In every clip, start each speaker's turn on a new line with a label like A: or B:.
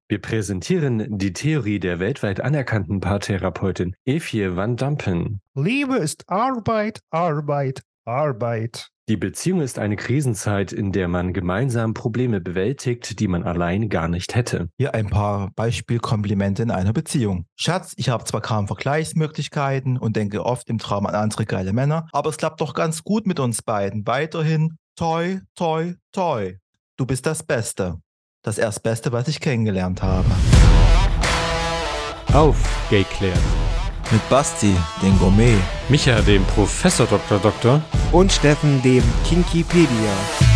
A: Wir präsentieren die Theorie der weltweit anerkannten Paartherapeutin Eefje van Dampen.
B: Liebe ist Arbeit, Arbeit, Arbeit.
A: Die Beziehung ist eine Krisenzeit, in der man gemeinsam Probleme bewältigt, die man allein gar nicht hätte.
C: Hier ein paar Beispielkomplimente in einer Beziehung. Schatz, ich habe zwar kaum Vergleichsmöglichkeiten und denke oft im Traum an andere geile Männer, aber es klappt doch ganz gut mit uns beiden. Weiterhin toi, toi, toi. Du bist das Beste. Das Erstbeste, was ich kennengelernt habe.
A: Aufgeklärt.
C: Mit Basti, den Gourmet.
A: Micha, dem Professor Dr.
D: Und Steffen, dem Kinkipedia.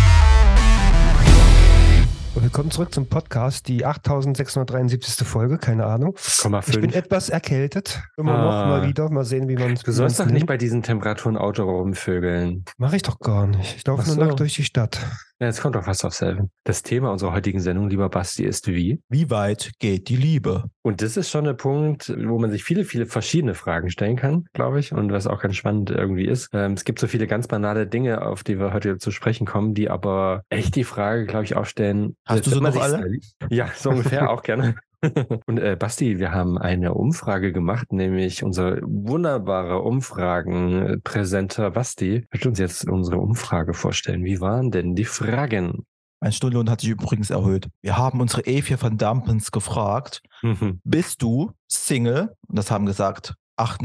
B: Willkommen zurück zum Podcast, die 8673. Folge, keine Ahnung.
A: 5,5.
B: Ich bin etwas erkältet, immer noch, mal wieder, mal sehen, wie man es.
A: Du sollst doch nicht bei diesen Temperaturen Auto rumvögeln.
B: Mache ich doch gar nicht. Ich laufe nur nackt durch die Stadt.
A: Ja, jetzt kommt doch fast aufs selbe. Das Thema unserer heutigen Sendung, lieber Basti, ist wie?
C: Wie weit geht die Liebe?
A: Und das ist schon ein Punkt, wo man sich viele, viele verschiedene Fragen stellen kann, glaube ich, und was auch ganz spannend irgendwie ist. Es gibt so viele ganz banale Dinge, auf die wir heute zu sprechen kommen, die aber echt die Frage, glaube ich, aufstellen.
C: Hast du sie noch alle?
A: Ja, so ungefähr auch gerne. Und Basti, wir haben eine Umfrage gemacht, nämlich unser wunderbarer Umfragenpräsenter Basti wird uns jetzt unsere Umfrage vorstellen. Wie waren denn die Fragen?
C: Mein Stundenlohn hat sich übrigens erhöht. Wir haben unsere Eefje van Dampens gefragt, bist du Single? Und das haben gesagt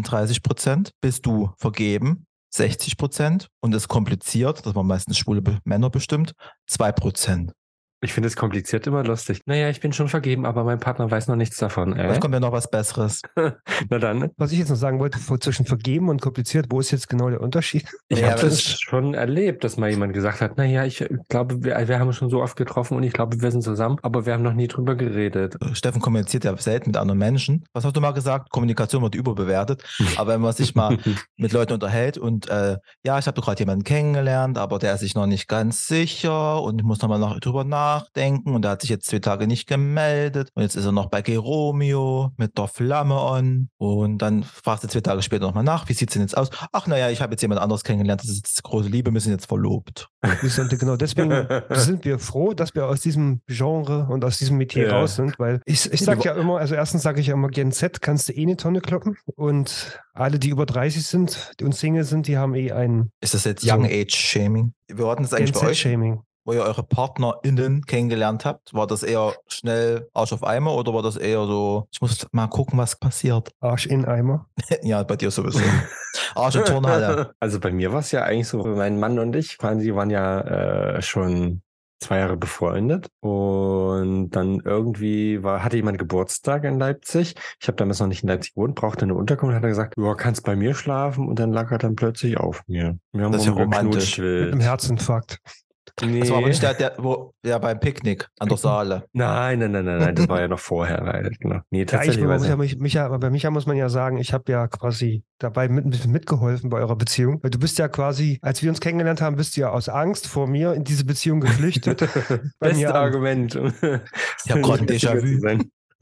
C: 38%. Bist du vergeben? 60%. Und ist kompliziert, das waren meistens schwule Männer bestimmt, 2%.
A: Ich finde es kompliziert immer lustig. Naja, ich bin schon vergeben, aber mein Partner weiß noch nichts davon.
C: Jetzt kommt ja noch was Besseres.
A: Na dann.
B: Was ich jetzt noch sagen wollte, zwischen vergeben und kompliziert, wo ist jetzt genau der Unterschied?
A: Ich habe das schon erlebt, dass mal jemand gesagt hat, naja, ich glaube, wir haben uns schon so oft getroffen und ich glaube, wir sind zusammen, aber wir haben noch nie drüber geredet.
C: Steffen kommuniziert ja selten mit anderen Menschen. Was hast du mal gesagt? Kommunikation wird überbewertet. Aber wenn man sich mal mit Leuten unterhält und ja, ich habe gerade jemanden kennengelernt, aber der ist sich noch nicht ganz sicher und ich muss nochmal drüber nachdenken und er hat sich jetzt 2 Tage nicht gemeldet und jetzt ist er noch bei Geromeo mit der Flamme on und dann fragst du 2 Tage später nochmal nach, wie sieht's denn jetzt aus? Ach naja, ich habe jetzt jemand anderes kennengelernt, das ist jetzt große Liebe, wir sind jetzt verlobt.
B: Genau, deswegen sind wir froh, dass wir aus diesem Genre und aus diesem Metier raus sind, weil ich sage ja immer, also erstens sage ich ja immer, Gen Z kannst du eh eine Tonne kloppen und alle, die über 30 sind und Single sind, die haben eh einen...
C: Ist das jetzt Young Age Shaming? Wir hatten das eigentlich bei euch?
B: Shaming.
C: Wo ihr eure PartnerInnen kennengelernt habt, war das eher schnell Arsch auf Eimer oder war das eher so, ich muss mal gucken, was passiert?
B: Arsch in Eimer?
C: Ja, bei dir sowieso. Arsch in Turnhalle.
A: Also bei mir war es ja eigentlich so, mein Mann und ich, die waren ja schon 2 Jahre befreundet und dann irgendwie hatte jemand Geburtstag in Leipzig. Ich habe damals noch nicht in Leipzig gewohnt, brauchte eine Unterkunft, hat er gesagt, du kannst bei mir schlafen und dann lag er dann plötzlich auf mir. Wir haben
C: das ist ja romantisch.
B: Mit einem Herzinfarkt.
C: Nee. Das war aber nicht der beim Picknick an der Saale.
A: Nein, das war ja noch vorher. Genau. Nee, tatsächlich.
B: Bei Micha muss man ja sagen, ich habe ja quasi dabei mitgeholfen bei eurer Beziehung. Weil du bist ja quasi, als wir uns kennengelernt haben, bist du ja aus Angst vor mir in diese Beziehung geflüchtet.
A: Beste Argument.
C: Ich habe gerade ein Déjà-vu.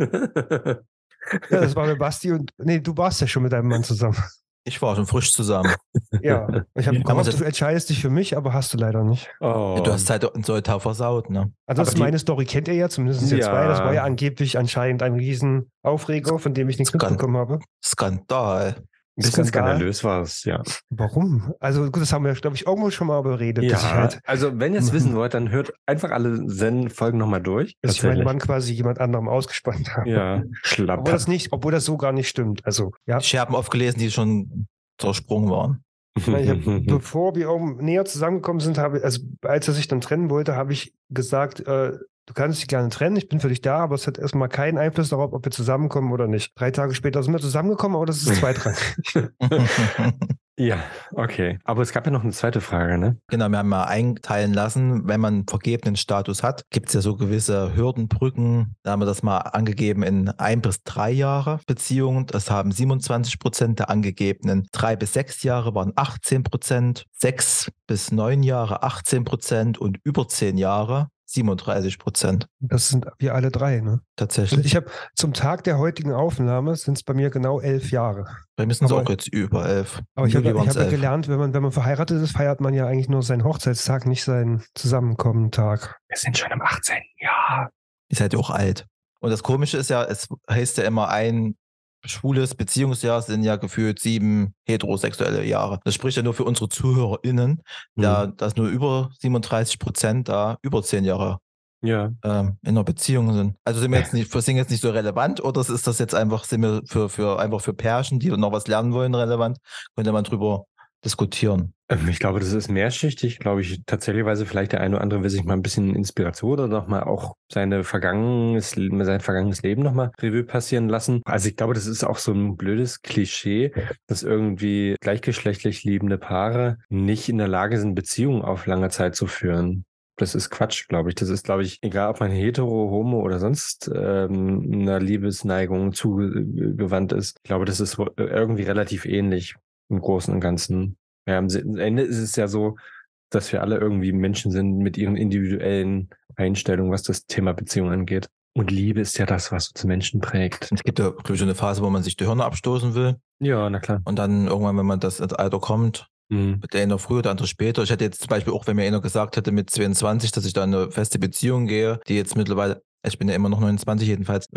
B: Ja, das war mit Basti und, nee, du warst ja schon mit deinem Mann zusammen.
C: Ich war schon frisch zusammen.
B: Ja, ich habe gehofft, du entscheidest dich für mich, aber hast du leider nicht.
C: Oh. Ja, du hast halt in Soltau versaut, ne?
B: Ansonsten meine Story kennt ihr ja, zumindest ihr 2. Das war ja angeblich anscheinend ein Riesenaufreger, von dem ich nichts mitbekommen habe.
C: Skandal.
A: Ein bisschen skandalös war es, ja.
B: Warum? Also gut, das haben wir, glaube ich, irgendwo schon mal beredet.
A: Ja, also wenn ihr es wissen wollt, dann hört einfach alle Folgen nochmal durch.
B: Dass ich meinen Mann quasi jemand anderem ausgespannt habe.
A: Ja, schlapp.
B: Obwohl das so gar nicht stimmt. Also, ja.
C: Scherben aufgelesen, die schon zersprungen waren.
B: Bevor wir näher zusammengekommen sind, als er sich dann trennen wollte, habe ich gesagt, du kannst dich gerne trennen, ich bin für dich da, aber es hat erstmal keinen Einfluss darauf, ob wir zusammenkommen oder nicht. 3 Tage später sind wir zusammengekommen, aber das ist zweitrangig.
A: Ja, okay. Aber es gab ja noch eine zweite Frage, ne?
C: Genau, wir haben mal einteilen lassen, wenn man vergebenen Status hat, gibt es ja so gewisse Hürdenbrücken. Da haben wir das mal angegeben in 1 bis 3 Jahre Beziehungen. Das haben 27% der angegebenen. 3 bis 6 Jahre waren 18%, 6 bis 9 Jahre 18% und über 10 Jahre 37%.
B: Das sind wir alle 3, ne?
C: Tatsächlich.
B: Und ich habe zum Tag der heutigen Aufnahme sind es bei mir genau 11 Jahre.
C: Bei mir sind es auch jetzt über 11.
B: Aber ich habe ja gelernt, wenn man verheiratet ist, feiert man ja eigentlich nur seinen Hochzeitstag, nicht seinen Zusammenkommen-Tag.
A: Wir sind schon im 18. Jahr.
C: Ihr seid ja auch alt. Und das Komische ist ja, es heißt ja immer, ein schwules Beziehungsjahr sind ja gefühlt 7 heterosexuelle Jahre. Das spricht ja nur für unsere ZuhörerInnen, dass nur über 37% da über 10 Jahre
A: Ja.
C: in einer Beziehung sind. Also sind wir jetzt nicht, für Singen jetzt nicht so relevant, oder ist das jetzt einfach, sind wir einfach für Pärchen, die noch was lernen wollen, relevant? Könnte man drüber diskutieren.
A: Ich glaube, das ist mehrschichtig, glaube ich, tatsächlich, vielleicht der eine oder andere will sich mal ein bisschen Inspiration oder nochmal auch sein vergangenes Leben nochmal Revue passieren lassen. Also ich glaube, das ist auch so ein blödes Klischee, dass irgendwie gleichgeschlechtlich liebende Paare nicht in der Lage sind, Beziehungen auf lange Zeit zu führen. Das ist Quatsch, glaube ich. Das ist, glaube ich, egal ob man hetero, homo oder sonst einer Liebesneigung zugewandt ist. Ich glaube, das ist irgendwie relativ ähnlich im Großen und Ganzen. Ja, am Ende ist es ja so, dass wir alle irgendwie Menschen sind mit ihren individuellen Einstellungen, was das Thema Beziehung angeht. Und Liebe ist ja das, was uns Menschen prägt.
C: Es gibt ja, glaube ich, eine Phase, wo man sich die Hirne abstoßen will.
A: Ja, na klar.
C: Und dann irgendwann, wenn man das ins Alter kommt, der eine früher, der andere später. Ich hätte jetzt zum Beispiel auch, wenn mir einer gesagt hätte mit 22, dass ich da in eine feste Beziehung gehe, die jetzt mittlerweile, ich bin ja immer noch 29 jedenfalls,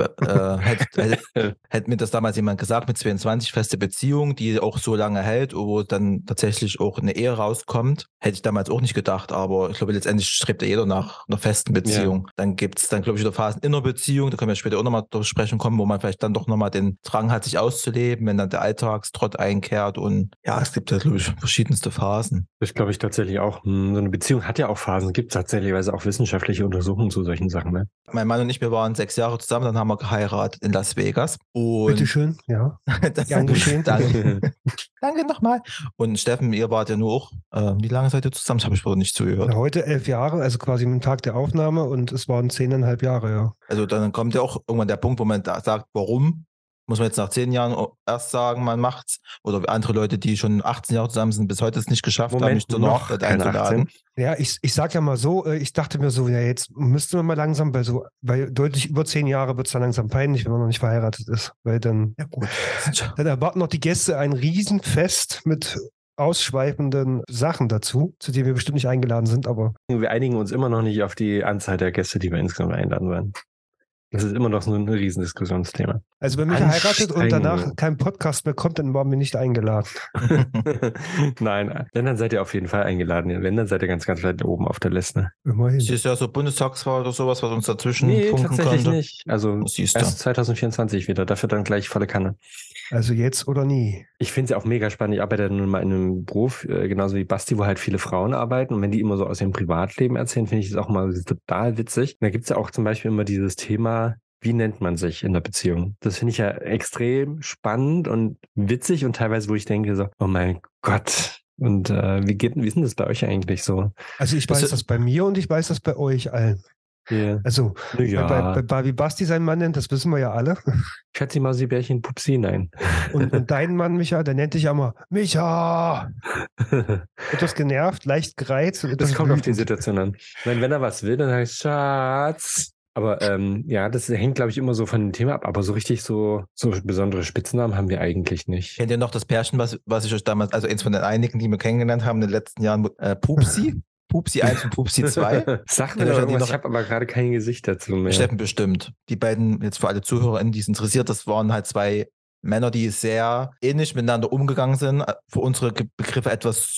C: hätte mir das damals jemand gesagt, mit 22 feste Beziehung, die auch so lange hält, wo dann tatsächlich auch eine Ehe rauskommt, hätte ich damals auch nicht gedacht, aber ich glaube, letztendlich strebt ja jeder nach einer festen Beziehung. Ja. Dann gibt es glaube ich, wieder Phasen in einer Beziehung, da können wir später auch nochmal durch sprechen kommen, wo man vielleicht dann doch nochmal den Drang hat, sich auszuleben, wenn dann der Alltagstrott einkehrt und ja, es gibt ja, glaube ich, verschiedenste Phasen.
A: Das glaube ich tatsächlich auch. So eine Beziehung hat ja auch Phasen, gibt es tatsächlich auch wissenschaftliche Untersuchungen zu solchen Sachen, ne?
C: Mein Mann und ich, wir waren 6 Jahre zusammen, dann haben wir geheiratet in Las Vegas.
B: Bitteschön, ja. Gern geschehen.
C: Danke. Danke nochmal. Und Steffen, ihr wart ja nur auch, wie lange seid ihr zusammen? Das habe ich wohl nicht zugehört.
B: Heute 11 Jahre, also quasi am Tag der Aufnahme, und es waren 10,5 Jahre, ja.
C: Also dann kommt ja auch irgendwann der Punkt, wo man da sagt, warum? Muss man jetzt nach 10 Jahren erst sagen, man macht's? Oder andere Leute, die schon 18 Jahre zusammen sind, bis heute es nicht geschafft haben, mich zur Hochzeit einzuladen.
B: Ja, ich sag ja mal so, ich dachte mir so, ja, jetzt müsste man mal langsam, weil deutlich über 10 Jahre wird es dann langsam peinlich, wenn man noch nicht verheiratet ist. Weil dann,
C: ja gut,
B: dann erwarten noch die Gäste ein Riesenfest mit ausschweifenden Sachen dazu, zu denen wir bestimmt nicht eingeladen sind, aber.
A: Wir einigen uns immer noch nicht auf die Anzahl der Gäste, die wir insgesamt einladen werden. Das ist immer noch so ein Riesendiskussionsthema.
B: Also wenn mich heiratet und danach kein Podcast mehr kommt, dann waren wir nicht eingeladen.
A: Nein, wenn, dann seid ihr auf jeden Fall eingeladen. Wenn, dann seid ihr ganz, ganz weit oben auf der Liste.
B: Immerhin.
C: Es ist ja so Bundestagswahl oder sowas, was uns dazwischen
A: funken tatsächlich konnte. Nicht. Also erst 2024 wieder. Dafür dann gleich volle Kanne.
B: Also jetzt oder nie.
A: Ich finde es ja auch mega spannend. Ich arbeite nun mal in einem Beruf, genauso wie Basti, wo halt viele Frauen arbeiten. Und wenn die immer so aus ihrem Privatleben erzählen, finde ich das auch mal total witzig. Und da gibt es ja auch zum Beispiel immer dieses Thema, wie nennt man sich in der Beziehung? Das finde ich ja extrem spannend und witzig und teilweise, wo ich denke so, oh mein Gott. Und wie ist denn das bei euch eigentlich so?
B: Also ich weiß das bei mir und ich weiß das bei euch allen.
A: Yeah.
B: Also bei Barbie Basti sein Mann nennt, das wissen wir ja alle.
A: Schatzi, Mausi, Bärchen, Pupsi, nein.
B: Und dein Mann, Micha, der nennt dich ja immer Micha. Etwas genervt, leicht gereizt.
A: Das kommt auf die Situation an. Wenn er was will, dann heißt Schatz. Aber ja, das hängt, glaube ich, immer so von dem Thema ab. Aber so richtig so besondere Spitznamen haben wir eigentlich nicht.
C: Kennt ihr noch das Pärchen, was ich euch damals, also eins von den einigen, die wir kennengelernt haben in den letzten Jahren, Pupsi? Pupsi 1 und Pupsi 2.
A: Sagt mir doch irgendwas, ich habe aber gerade kein Gesicht dazu mehr.
C: Steffen bestimmt. Die beiden, jetzt für alle ZuhörerInnen, die es interessiert, das waren halt 2 Männer, die sehr ähnlich miteinander umgegangen sind, für unsere Begriffe etwas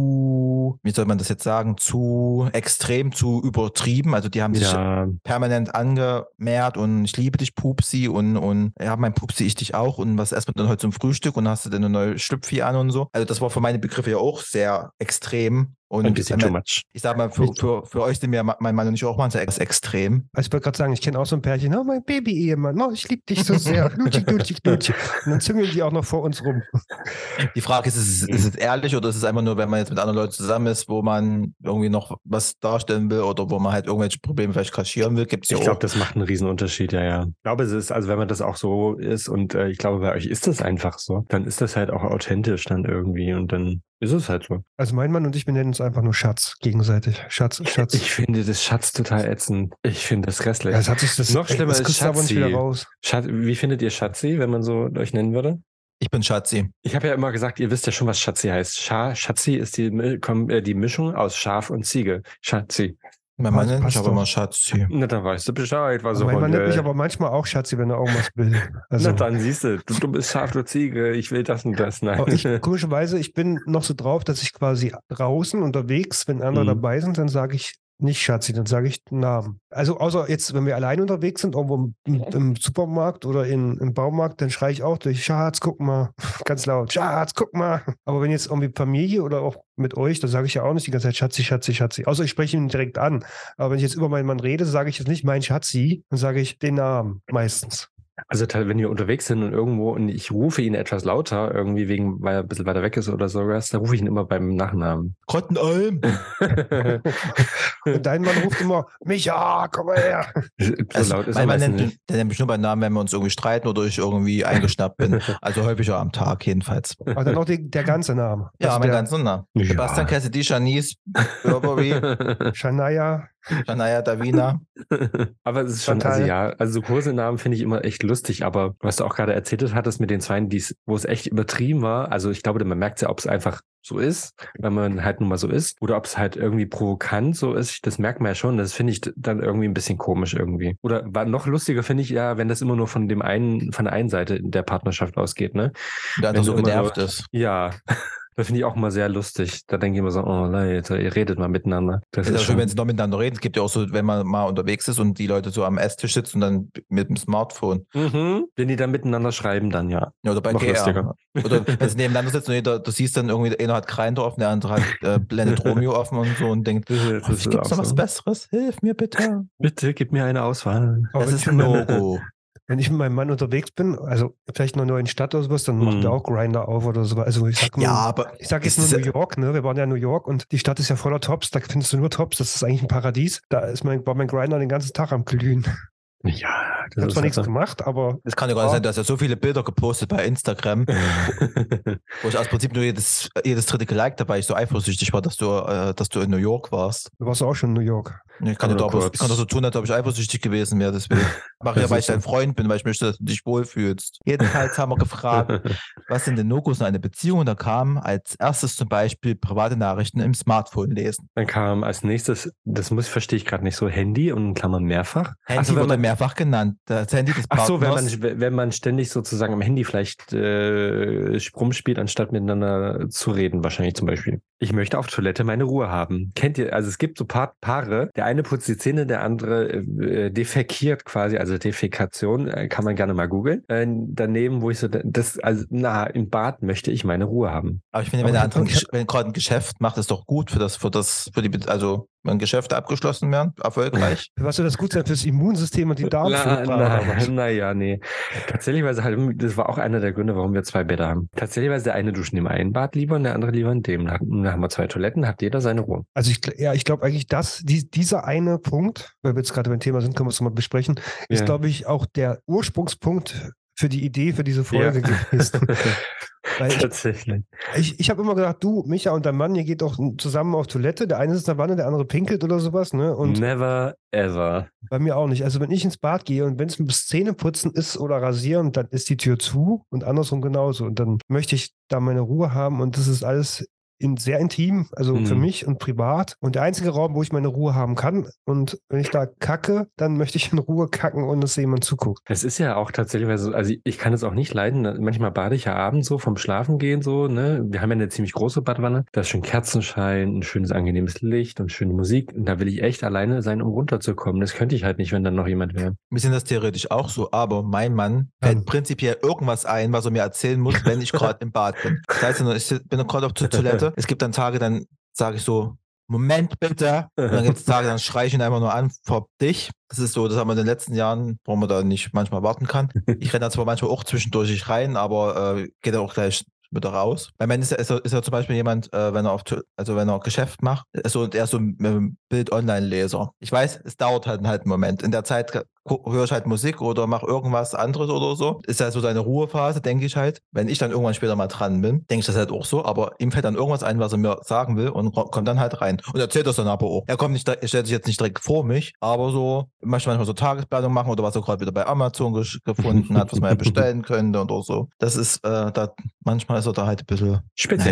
C: zu, wie soll man das jetzt sagen, zu extrem, zu übertrieben. Also die haben sich permanent angemerkt und ich liebe dich, Pupsi, und ja, mein Pupsi, ich dich auch, und was essen wir dann heute zum Frühstück und hast du denn eine neue Schlüpfi an und so. Also das war für meine Begriffe ja auch sehr extrem. Und
A: ein bisschen too much.
C: Ich sag mal, für euch sind wir, mein Mann und ich, auch mal sehr extrem.
B: Also ich wollte gerade sagen, ich kenne auch so ein Pärchen, oh, mein Baby-Ehemann, oh, ich liebe dich so sehr, lutschig. Und dann züngeln die auch noch vor uns rum.
C: Die Frage ist es ehrlich oder ist es einfach nur, wenn man jetzt mit anderen Leuten zusammen ist, wo man irgendwie noch was darstellen will oder wo man halt irgendwelche Probleme vielleicht kaschieren will? Gibt's ja
A: ich glaube, das macht einen riesen Unterschied, ja. Ich glaube, es ist, also wenn man das auch so ist und ich glaube, bei euch ist das einfach so, dann ist das halt auch authentisch dann irgendwie und dann ist es halt so.
B: Also mein Mann und ich, wir nennen uns einfach nur Schatz gegenseitig. Schatz.
A: Ich finde das Schatz total ätzend. Ich finde das grässlich.
B: Das hat sich das
A: noch schlimmer ist Schatzi.
B: Aber nicht wieder raus.
A: Wie findet ihr Schatzi, wenn man so euch nennen würde?
C: Ich bin Schatzi.
A: Ich habe ja immer gesagt, ihr wisst ja schon, was Schatzi heißt. Schatzi ist die Mischung aus Schaf und Ziege. Schatzi.
C: Mein Mann nennt mich
B: passt
C: aber
B: doch.
C: immer Schatzi.
A: Na, dann weißt du Bescheid. Was
B: Mein Mann nennt mich aber manchmal auch Schatzi, wenn er irgendwas will. Also,
A: Na, dann siehst du bist Schaf, du Ziege, ich will das und das. Nein.
B: aber komischerweise, ich bin noch so drauf, dass ich quasi draußen unterwegs, wenn andere dabei sind, dann sage ich nicht Schatzi, dann sage ich den Namen. Also außer jetzt, wenn wir allein unterwegs sind, irgendwo im Supermarkt oder im Baumarkt, dann schreie ich auch durch, Schatz, guck mal, ganz laut, Schatz, guck mal. Aber wenn jetzt irgendwie Familie oder auch mit euch, dann sage ich ja auch nicht die ganze Zeit Schatzi, Schatzi, Schatzi. Außer ich spreche ihn direkt an. Aber wenn ich jetzt über meinen Mann rede, sage ich jetzt nicht mein Schatzi, dann sage ich den Namen meistens.
A: Also wenn wir unterwegs sind und irgendwo und ich rufe ihn etwas lauter, irgendwie weil er ein bisschen weiter weg ist oder sowas, dann rufe ich ihn immer beim Nachnamen.
C: Grottenalm.
B: Und dein Mann ruft immer, Micha, komm mal her.
A: So laut ist er
C: Mein Mann
A: meistens nicht.
C: der nennt mich nur beim Namen, wenn wir uns irgendwie streiten oder ich irgendwie eingeschnappt bin. Also häufiger am Tag jedenfalls.
B: Aber dann auch der ganze Name.
C: Ja,
B: Also
C: mein
B: der
C: ganzer Name.
A: Ja.
C: Sebastian Cassidy, Janice, Burberry,
B: Shania.
C: Shania Davina.
A: Aber es ist schon,
B: Total.
A: also ja, also so Kosenamen finde ich immer echt lustig, aber was du auch gerade erzählt hattest mit den Zweien, wo es echt übertrieben war, also ich glaube, man merkt ja, ob es einfach so ist, wenn man halt nun mal so ist, oder ob es halt irgendwie provokant so ist, das merkt man ja schon, das finde ich dann irgendwie ein bisschen komisch irgendwie. Oder noch lustiger finde ich ja, wenn das immer nur von der einen Seite in der Partnerschaft ausgeht, ne?
C: Der andere
A: Wenn
C: so
A: du immer
C: genervt
A: nur-
C: ist.
A: Ja. Das finde ich auch immer sehr lustig. Da denke ich immer so, oh Leute, ihr redet mal miteinander. Das
C: Es ist
A: ist
C: ja schön,
A: schon,
C: wenn sie noch miteinander reden. Es gibt ja auch so, wenn man mal unterwegs ist und die Leute so am Esstisch sitzen und dann mit dem Smartphone.
A: Wenn die dann miteinander schreiben, dann ja.
C: Ja, oder bei
A: Noch
C: GR.
A: lustiger.
C: Oder wenn sie nebeneinander sitzen und du siehst dann irgendwie, einer hat Grindr offen, der andere hat Blended Romeo offen und so und denkt,
A: Das
C: gibt es noch was Besseres? Hilf mir bitte.
A: Bitte gib mir eine Auswahl.
B: Aber
C: Das ist ein No-Go.
B: wenn ich mit meinem Mann unterwegs bin, also vielleicht in einer neuen Stadt oder sowas, dann machen wir auch Grindr auf oder so. Also ich sag nur,
C: Ja, aber
B: ich sag jetzt
C: das
B: nur
C: ist
B: New York, ne? Wir waren ja in New York und die Stadt ist ja voller Tops, da findest du nur Tops, das ist eigentlich ein Paradies. Da war mein Grindr den ganzen Tag am Glühen.
A: Ja,
B: Ich habe zwar nichts gemacht, aber
C: das kann ja gar nicht sein, dass er so viele Bilder gepostet bei Instagram, wo ich aus Prinzip nur jedes dritte geliked habe, weil ich so eifersüchtig war, dass du in New York warst.
B: du warst auch schon in New York.
C: Ich kann
A: Aber
C: doch
A: kurz.
C: so tun, als ob ich eifersüchtig gewesen wäre. Deswegen mache ich ja, weil ich dein Freund bin, weil ich möchte, dass du dich wohlfühlst. Jedenfalls haben wir gefragt, was sind denn No-Gos in einer Beziehung? Und da kam als erstes zum Beispiel private Nachrichten im Smartphone lesen.
A: Dann kam als nächstes, verstehe ich gerade nicht so, Handy und in Klammern mehrfach.
C: Handy
A: Ach so, wenn
C: wurde
A: man,
C: mehrfach genannt. Das Handy des
A: ach
C: Partners.
A: so, wenn man ständig sozusagen am Handy vielleicht rumspielt, anstatt miteinander zu reden, wahrscheinlich zum Beispiel. Ich möchte auf Toilette meine Ruhe haben. Kennt ihr, also es gibt so Paare, der eine putzt die Zähne, der andere defekiert quasi, also Defekation, kann man gerne mal googeln. Daneben, wo ich so, im Bad möchte ich meine Ruhe haben.
C: Aber ich finde, wenn gerade ein Geschäft macht, ist doch gut also wenn Geschäfte abgeschlossen werden, erfolgreich.
B: Was soll das gut sein fürs Immunsystem und die Darmflora?
A: Naja, nee. Tatsächlich, das war auch einer der Gründe, warum wir 2 Bäder haben. Tatsächlich, der eine duscht im einen Bad lieber und der andere lieber in dem. Dann haben wir 2 Toiletten, hat jeder seine Ruhe.
B: Also ich glaube eigentlich, dass dieser eine Punkt, weil wir jetzt gerade beim Thema sind, können wir es mal besprechen, ist, glaube ich, auch der Ursprungspunkt für die Idee für diese Folge gewesen. Weil
A: Tatsächlich.
B: ich habe immer gedacht, du, Micha und dein Mann, ihr geht doch zusammen auf Toilette. Der eine sitzt in der Wanne, der andere pinkelt oder sowas. Ne? Und
A: Never ever.
B: bei mir auch nicht. Also wenn ich ins Bad gehe und wenn es bis Zähneputzen ist oder rasieren, dann ist die Tür zu und andersrum genauso. Und dann möchte ich da meine Ruhe haben und das ist alles sehr intim, also für mich und privat. Und der einzige Raum, wo ich meine Ruhe haben kann. Und wenn ich da kacke, dann möchte ich in Ruhe kacken, ohne dass jemand zuguckt.
A: Es ist ja auch tatsächlich, also ich kann es auch nicht leiden. Manchmal bade ich ja abends so vom Schlafen gehen so, ne? Wir haben ja eine ziemlich große Badwanne. Da ist schön Kerzenschein, ein schönes angenehmes Licht und schöne Musik. Und da will ich echt alleine sein, um runterzukommen. Das könnte ich halt nicht, wenn dann noch jemand wäre.
C: Wir sind das theoretisch auch so, aber mein Mann fällt prinzipiell irgendwas ein, was er mir erzählen muss, wenn ich gerade im Bad bin. Das heißt, ich bin gerade auf zur Toilette. Es gibt dann Tage, dann sage ich so, Moment bitte. Und dann gibt es Tage, dann schreie ich ihn einfach nur an vor dich. Das ist so, das haben wir in den letzten Jahren, warum man da nicht manchmal warten kann. Ich renne da zwar manchmal auch zwischendurch nicht rein, aber geht dann auch gleich wieder raus. Bei mir ist ja zum Beispiel jemand, wenn er Geschäft macht, er ist so ein Bild-Online-Leser. Ich weiß, es dauert halt einen Moment. In der Zeit höre ich halt Musik oder mache irgendwas anderes oder so. Ist halt so seine Ruhephase, denke ich halt. Wenn ich dann irgendwann später mal dran bin, denke ich das halt auch so, aber ihm fällt dann irgendwas ein, was er mir sagen will und kommt dann halt rein. Und erzählt das dann aber auch. Er stellt sich jetzt nicht direkt vor mich, aber so, möchte manchmal so Tagesplanung machen oder was er gerade wieder bei Amazon gefunden hat, was man ja bestellen könnte oder so. Das ist, manchmal ist er da halt ein bisschen
A: Speziell.
C: Naja,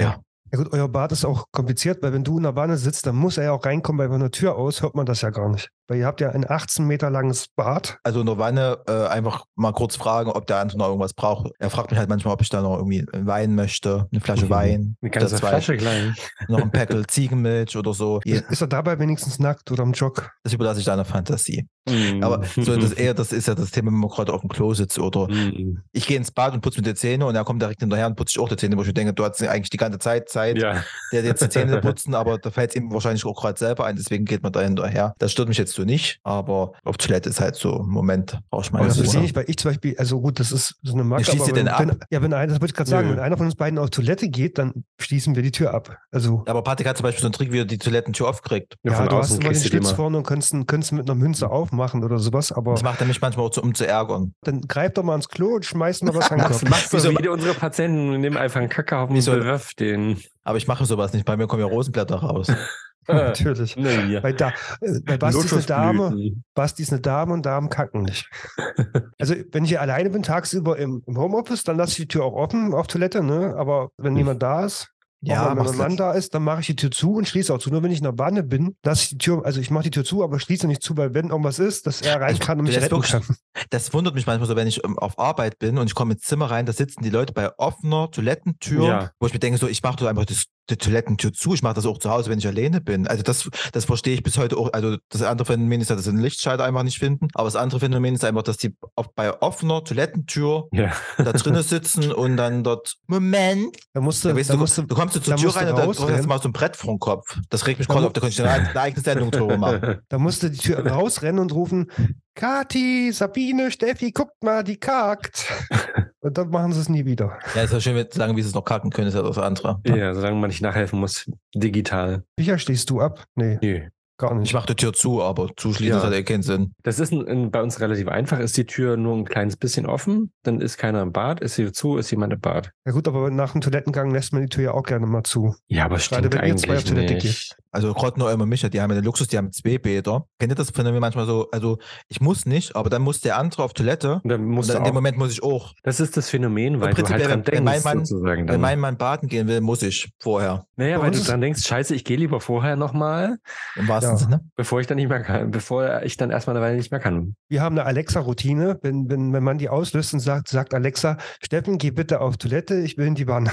B: Ja gut, euer Bad ist auch kompliziert, weil wenn du in der Wanne sitzt, dann muss er ja auch reinkommen, weil von der Tür aus hört man das ja gar nicht. Weil ihr habt ja ein 18 Meter langes Bad.
C: Also in der Wanne einfach mal kurz fragen, ob der andere noch irgendwas braucht. Er fragt mich halt manchmal, ob ich da noch irgendwie Wein möchte, eine Flasche Wein.
A: Eine ganze
C: oder zwei,
A: Flasche gleich.
C: noch ein Päckl Ziegenmilch oder so.
B: Ist er dabei wenigstens nackt oder am Jog?
C: Das überlasse ich deiner Fantasie.
A: Mm.
C: Aber so das ist ja das Thema, wenn man gerade auf dem Klo sitzt oder ich gehe ins Bad und putze mir die Zähne und er kommt direkt hinterher und putze ich auch die Zähne, wo ich mir denke, du hast eigentlich die ganze Zeit,
A: Ja.
C: der jetzt die Zähne putzen, aber da fällt es ihm wahrscheinlich auch gerade selber ein, deswegen geht man da hinterher. Das stört mich jetzt so nicht, aber auf Toilette ist halt so, Moment, brauche ich mal.
B: Das verstehe ich, weil ich zum Beispiel, also gut, das ist so eine Macke,
C: Schließt ihr denn ab?
B: wenn einer, das wollte ich gerade sagen,
A: Nö.
B: wenn einer von uns beiden auf Toilette geht, dann schließen wir die Tür ab. Also
C: Aber Patrick hat zum Beispiel so einen Trick, wie er die Toilettentür aufkriegt.
A: Ja,
B: ja,
A: von
B: du hast
A: außen
B: immer den
A: kriegst du die
B: Schlitz
A: immer.
B: vorne und könntest mit einer Münze aufmachen oder sowas, aber
C: Das macht er mich manchmal auch um zu ärgern.
B: dann greif doch mal ins Klo und schmeiß mal was an den Kopf.
A: Machst du
C: Wieso-
A: wie unsere Patienten und nimm einfach einen Kackhaufen und
C: Wieso-
A: bewirf den.
C: Aber ich mache sowas nicht, bei mir kommen ja Rosenblätter raus.
B: Natürlich.
A: Naja.
B: Bei Basti ist eine Dame,
A: Lotusblüten.
B: Basti ist eine Dame und Damen kacken nicht. Also wenn ich hier alleine bin, tagsüber im Homeoffice, dann lasse ich die Tür auch offen auf Toilette, ne? Aber wenn jemand da ist,
C: Ja,
B: auch wenn
C: machst
B: mein
C: du-
B: Mann da ist, dann mache ich die Tür zu und schließe auch zu. Nur wenn ich in der Wanne bin, lasse ich die Tür, also ich mache die Tür zu, aber schließe nicht zu, weil wenn irgendwas ist, dass er rein kann und mich
C: Das ist
B: retten
C: wirklich-
B: kann.
C: Das wundert mich manchmal so, wenn ich auf Arbeit bin und ich komme ins Zimmer rein, da sitzen die Leute bei offener Toilettentür,
A: Ja.
C: wo ich mir denke, so, ich mache doch einfach die Toilettentür zu. Ich mache das auch zu Hause, wenn ich alleine bin. Also das verstehe ich bis heute auch. Also das andere Phänomen ist, dass sie einen Lichtschalter einfach nicht finden. Aber das andere Phänomen ist einfach, dass die bei offener Toilettentür
A: Ja.
C: da drinnen sitzen und dann dort, Moment.
B: Da musst du,
C: Ja, weißt
B: da
C: du,
B: musst du,
C: du kommst zur
B: da
C: Tür
B: musst du
C: rein und da
B: rausrennen.
C: hast du mal so ein Brett vor dem Kopf. Das regt mich
B: Da
C: gerade
B: mu-
C: auf. Da könnte ich eine eigene Sendung drüber machen.
B: da musst du die Tür rausrennen und rufen, Kathi, Sabine, Steffi, guckt mal, die kackt. Und dann machen sie es nie wieder.
C: Ja, ist ja schön, wenn sie sagen, wie sie es noch kacken können, ist ja das andere.
A: Ja, solange man nicht nachhelfen muss, digital.
B: Sicher schließt du ab? Nee,
A: Nö.
B: gar
C: Ich
B: nicht.
C: mache die Tür zu, aber zuschließen
A: Ja.
C: hat ja keinen Sinn.
A: Das ist bei uns relativ einfach. Ist die Tür nur ein kleines bisschen offen, dann ist keiner im Bad. Ist sie zu, ist jemand im Bad.
B: Ja gut, aber nach dem Toilettengang lässt man die Tür ja auch gerne mal zu.
A: Ja, aber
B: Gerade
A: stimmt
B: wenn ihr zwei auf
A: eigentlich
B: Toilette
A: nicht.
C: Also gerade nur immer Micha, die haben ja den Luxus, die haben 2 Bäder. Kennt ihr das Phänomen manchmal so? Also ich muss nicht, aber dann muss der andere auf Toilette.
A: Und dann
C: Und
A: musst
C: dann
A: du
C: in dem
A: auch,
C: Moment muss ich auch.
A: das ist das Phänomen, weil du halt
C: Prinzipiell,
A: dran
C: wenn mein
A: denkst,
C: Mann-
A: sozusagen.
C: Wenn
A: Dann.
C: mein Mann baden gehen will, muss ich vorher.
A: Naja,
B: Bei
A: weil
B: uns
A: du
B: ist-
A: dran denkst, scheiße, ich gehe lieber vorher nochmal,
C: Im wahrsten
B: Ja.
C: Sinne.
A: bevor ich dann nicht mehr kann, bevor ich dann erstmal eine Weile nicht mehr kann.
B: Wir haben eine Alexa-Routine. Wenn man die auslöst und sagt Alexa, Steffen, geh bitte auf Toilette, ich will in die Wanne.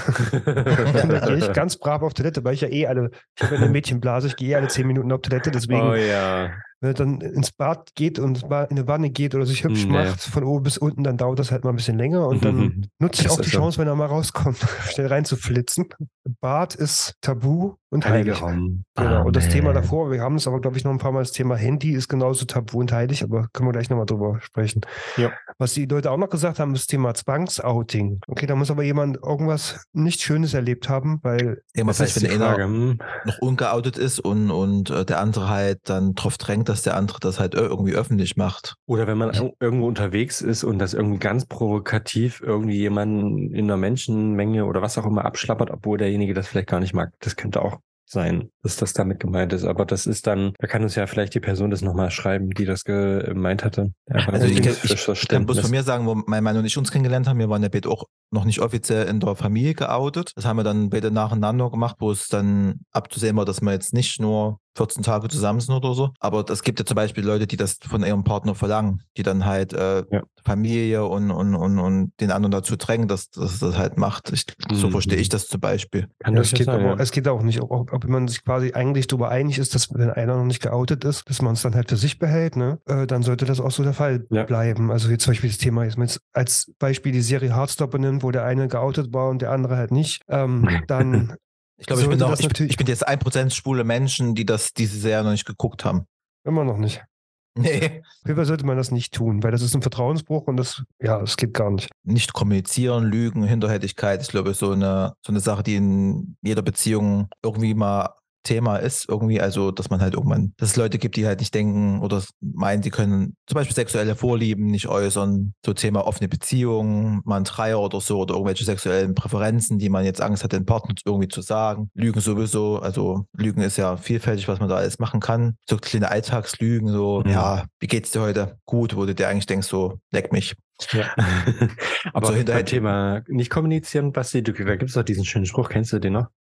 B: Und dann gehe ich ganz brav auf Toilette, weil ich habe ja eine Mädchenblase, ich gehe alle 10 Minuten auf Toilette, deswegen,
A: Oh ja.
B: wenn er dann ins Bad geht und in eine Wanne geht oder sich hübsch
A: Nee.
B: macht, von oben bis unten, dann dauert das halt mal ein bisschen länger und dann nutze ich
A: Das
B: auch die
A: ist so.
B: Chance, wenn er mal rauskommt, schnell reinzuflitzen. Bad ist tabu und
A: Heiliger
B: heilig.
A: Raum.
B: Genau. Und das
A: Amen.
B: Thema davor, wir haben es aber, glaube ich, noch ein paar Mal, das Thema Handy ist genauso tabu und heilig, aber können wir gleich nochmal drüber sprechen.
A: Ja.
B: Was die Leute auch noch gesagt haben, ist das Thema Zwangsouting. Okay, da muss aber jemand irgendwas nicht Schönes erlebt haben, weil
C: Irgendwann
A: Das
C: vielleicht,
A: ist
C: wenn
A: die
C: einer
A: Frage.
C: noch ungeoutet ist und der andere halt dann drauf drängt, dass der andere das halt irgendwie öffentlich macht.
A: Oder wenn man irgendwo unterwegs ist und das irgendwie ganz provokativ irgendwie jemanden in einer Menschenmenge oder was auch immer abschlappert, obwohl derjenige das vielleicht gar nicht mag. Das könnte auch sein, dass das damit gemeint ist. Aber das ist dann, da kann uns ja vielleicht die Person das nochmal schreiben, die das gemeint hatte. Einfach
C: Also ich
A: fürs
C: kann bloß
A: Verständnis.
C: von mir sagen, wo mein Mann und ich uns kennengelernt haben, wir waren ja beide auch noch nicht offiziell in der Familie geoutet. Das haben wir dann beide nacheinander gemacht, wo es dann abzusehen war, dass wir jetzt nicht nur 14 Tage zusammen sind oder so. Aber es gibt ja zum Beispiel Leute, die das von ihrem Partner verlangen, die dann halt Familie und den anderen dazu drängen, dass das halt macht. So
A: Mhm.
C: verstehe ich das zum Beispiel.
A: Kann
B: ja,
A: das
B: es, geht
A: sein,
B: aber,
A: ja.
B: es geht auch nicht, ob man sich quasi eigentlich darüber einig ist, dass wenn einer noch nicht geoutet ist, dass man es dann halt für sich behält, ne? Dann sollte das auch so der Fall
A: Ja.
B: bleiben. Also jetzt zum Beispiel das Thema, jetzt als Beispiel die Serie Heartstopper nimmt, wo der eine geoutet war und der andere halt nicht, dann
C: Ich glaube, ich bin,
B: sollte
C: noch,
B: das natürlich
C: ich bin jetzt 1% schwule Menschen, die diese Serie noch nicht geguckt haben.
B: immer noch nicht.
C: Nee.
B: Auf jeden Fall sollte man das nicht tun, weil das ist ein Vertrauensbruch und das geht gar nicht.
C: Nicht kommunizieren, Lügen, Hinterhältigkeit ist, glaube ich, so eine Sache, die in jeder Beziehung irgendwie mal Thema ist, irgendwie, also, dass man halt irgendwann, dass es Leute gibt, die halt nicht denken oder meinen, sie können zum Beispiel sexuelle Vorlieben nicht äußern, so Thema offene Beziehung, mal ein Dreier oder so, oder irgendwelche sexuellen Präferenzen, die man jetzt Angst hat, den Partner irgendwie zu sagen. Lügen sowieso, also Lügen ist ja vielfältig, was man da alles machen kann. So kleine Alltagslügen, so, ja, wie geht's dir heute? Gut, wo du dir eigentlich denkst, so, leck mich.
A: Ja. Aber
C: So
A: beim
C: hinterher-
A: Thema nicht kommunizieren, Basti, da gibt es doch diesen schönen Spruch, kennst du den noch?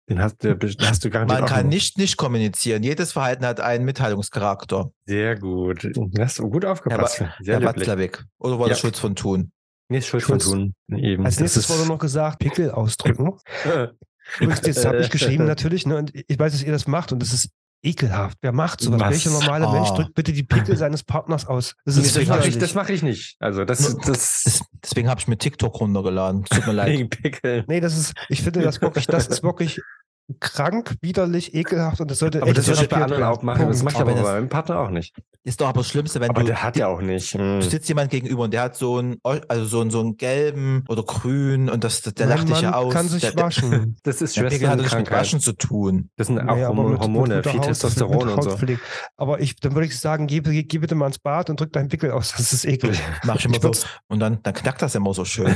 A: Den hast du garantiert
C: Man
A: auch
C: kann
A: nicht.
C: nicht kommunizieren. Jedes Verhalten hat einen Mitteilungscharakter.
A: Sehr gut. Hast du gut aufgepasst. Sehr
C: Herr
A: löblich.
C: Watzlawick. Oder war das
A: Ja.
C: Schulz von Thun?
A: Nee, ist Schuld von
B: Schulz.
A: tun. Eben.
B: Als
A: Das
B: nächstes
A: ist-
B: wurde noch gesagt, Pickel ausdrücken. Übrigens, das habe ich geschrieben natürlich, ne? Und ich weiß, dass ihr das macht und das ist ekelhaft. Wer macht sowas?
A: Was?
B: Welcher normale
C: Ah.
B: Mensch drückt bitte die Pickel seines Partners aus? Das ist
C: Deswegen hab
B: widerlich.
A: Das mache ich nicht. Also
C: Deswegen habe ich mir TikTok runtergeladen. Tut mir leid.
A: wegen Pickel.
B: Nee, ich finde das ist wirklich krank, widerlich, ekelhaft und das sollte
A: Aber das soll ich bei
B: therapiert
A: anderen
B: werden.
A: auch machen. Das
B: Punkt.
A: mache ich aber
C: Aber
A: bei meinem Partner auch nicht.
C: Ist doch aber das Schlimmste, wenn
A: Aber
C: du.
A: der hat ja auch nicht.
C: Du sitzt jemand gegenüber und der hat so einen gelben oder grün und der
B: Mein
C: lacht dich ja
B: Mann
C: aus.
B: kann sich
C: der
B: waschen.
A: Das ist
C: Pickel hat nichts mit
A: Schwesterkrankheit.
C: Waschen zu tun.
A: Das sind auch
B: Naja, aber mit
A: Hormone,
B: guter
A: viel
B: Haut-
A: Testosteron
B: mit
A: und so.
B: Hautpflege. Aber dann würde ich sagen, geh bitte mal ins Bad und drück deinen Pickel aus. Das ist eklig.
C: Mach ich immer
B: Ich
C: so.
B: würd's-
C: Und dann knackt das immer so schön.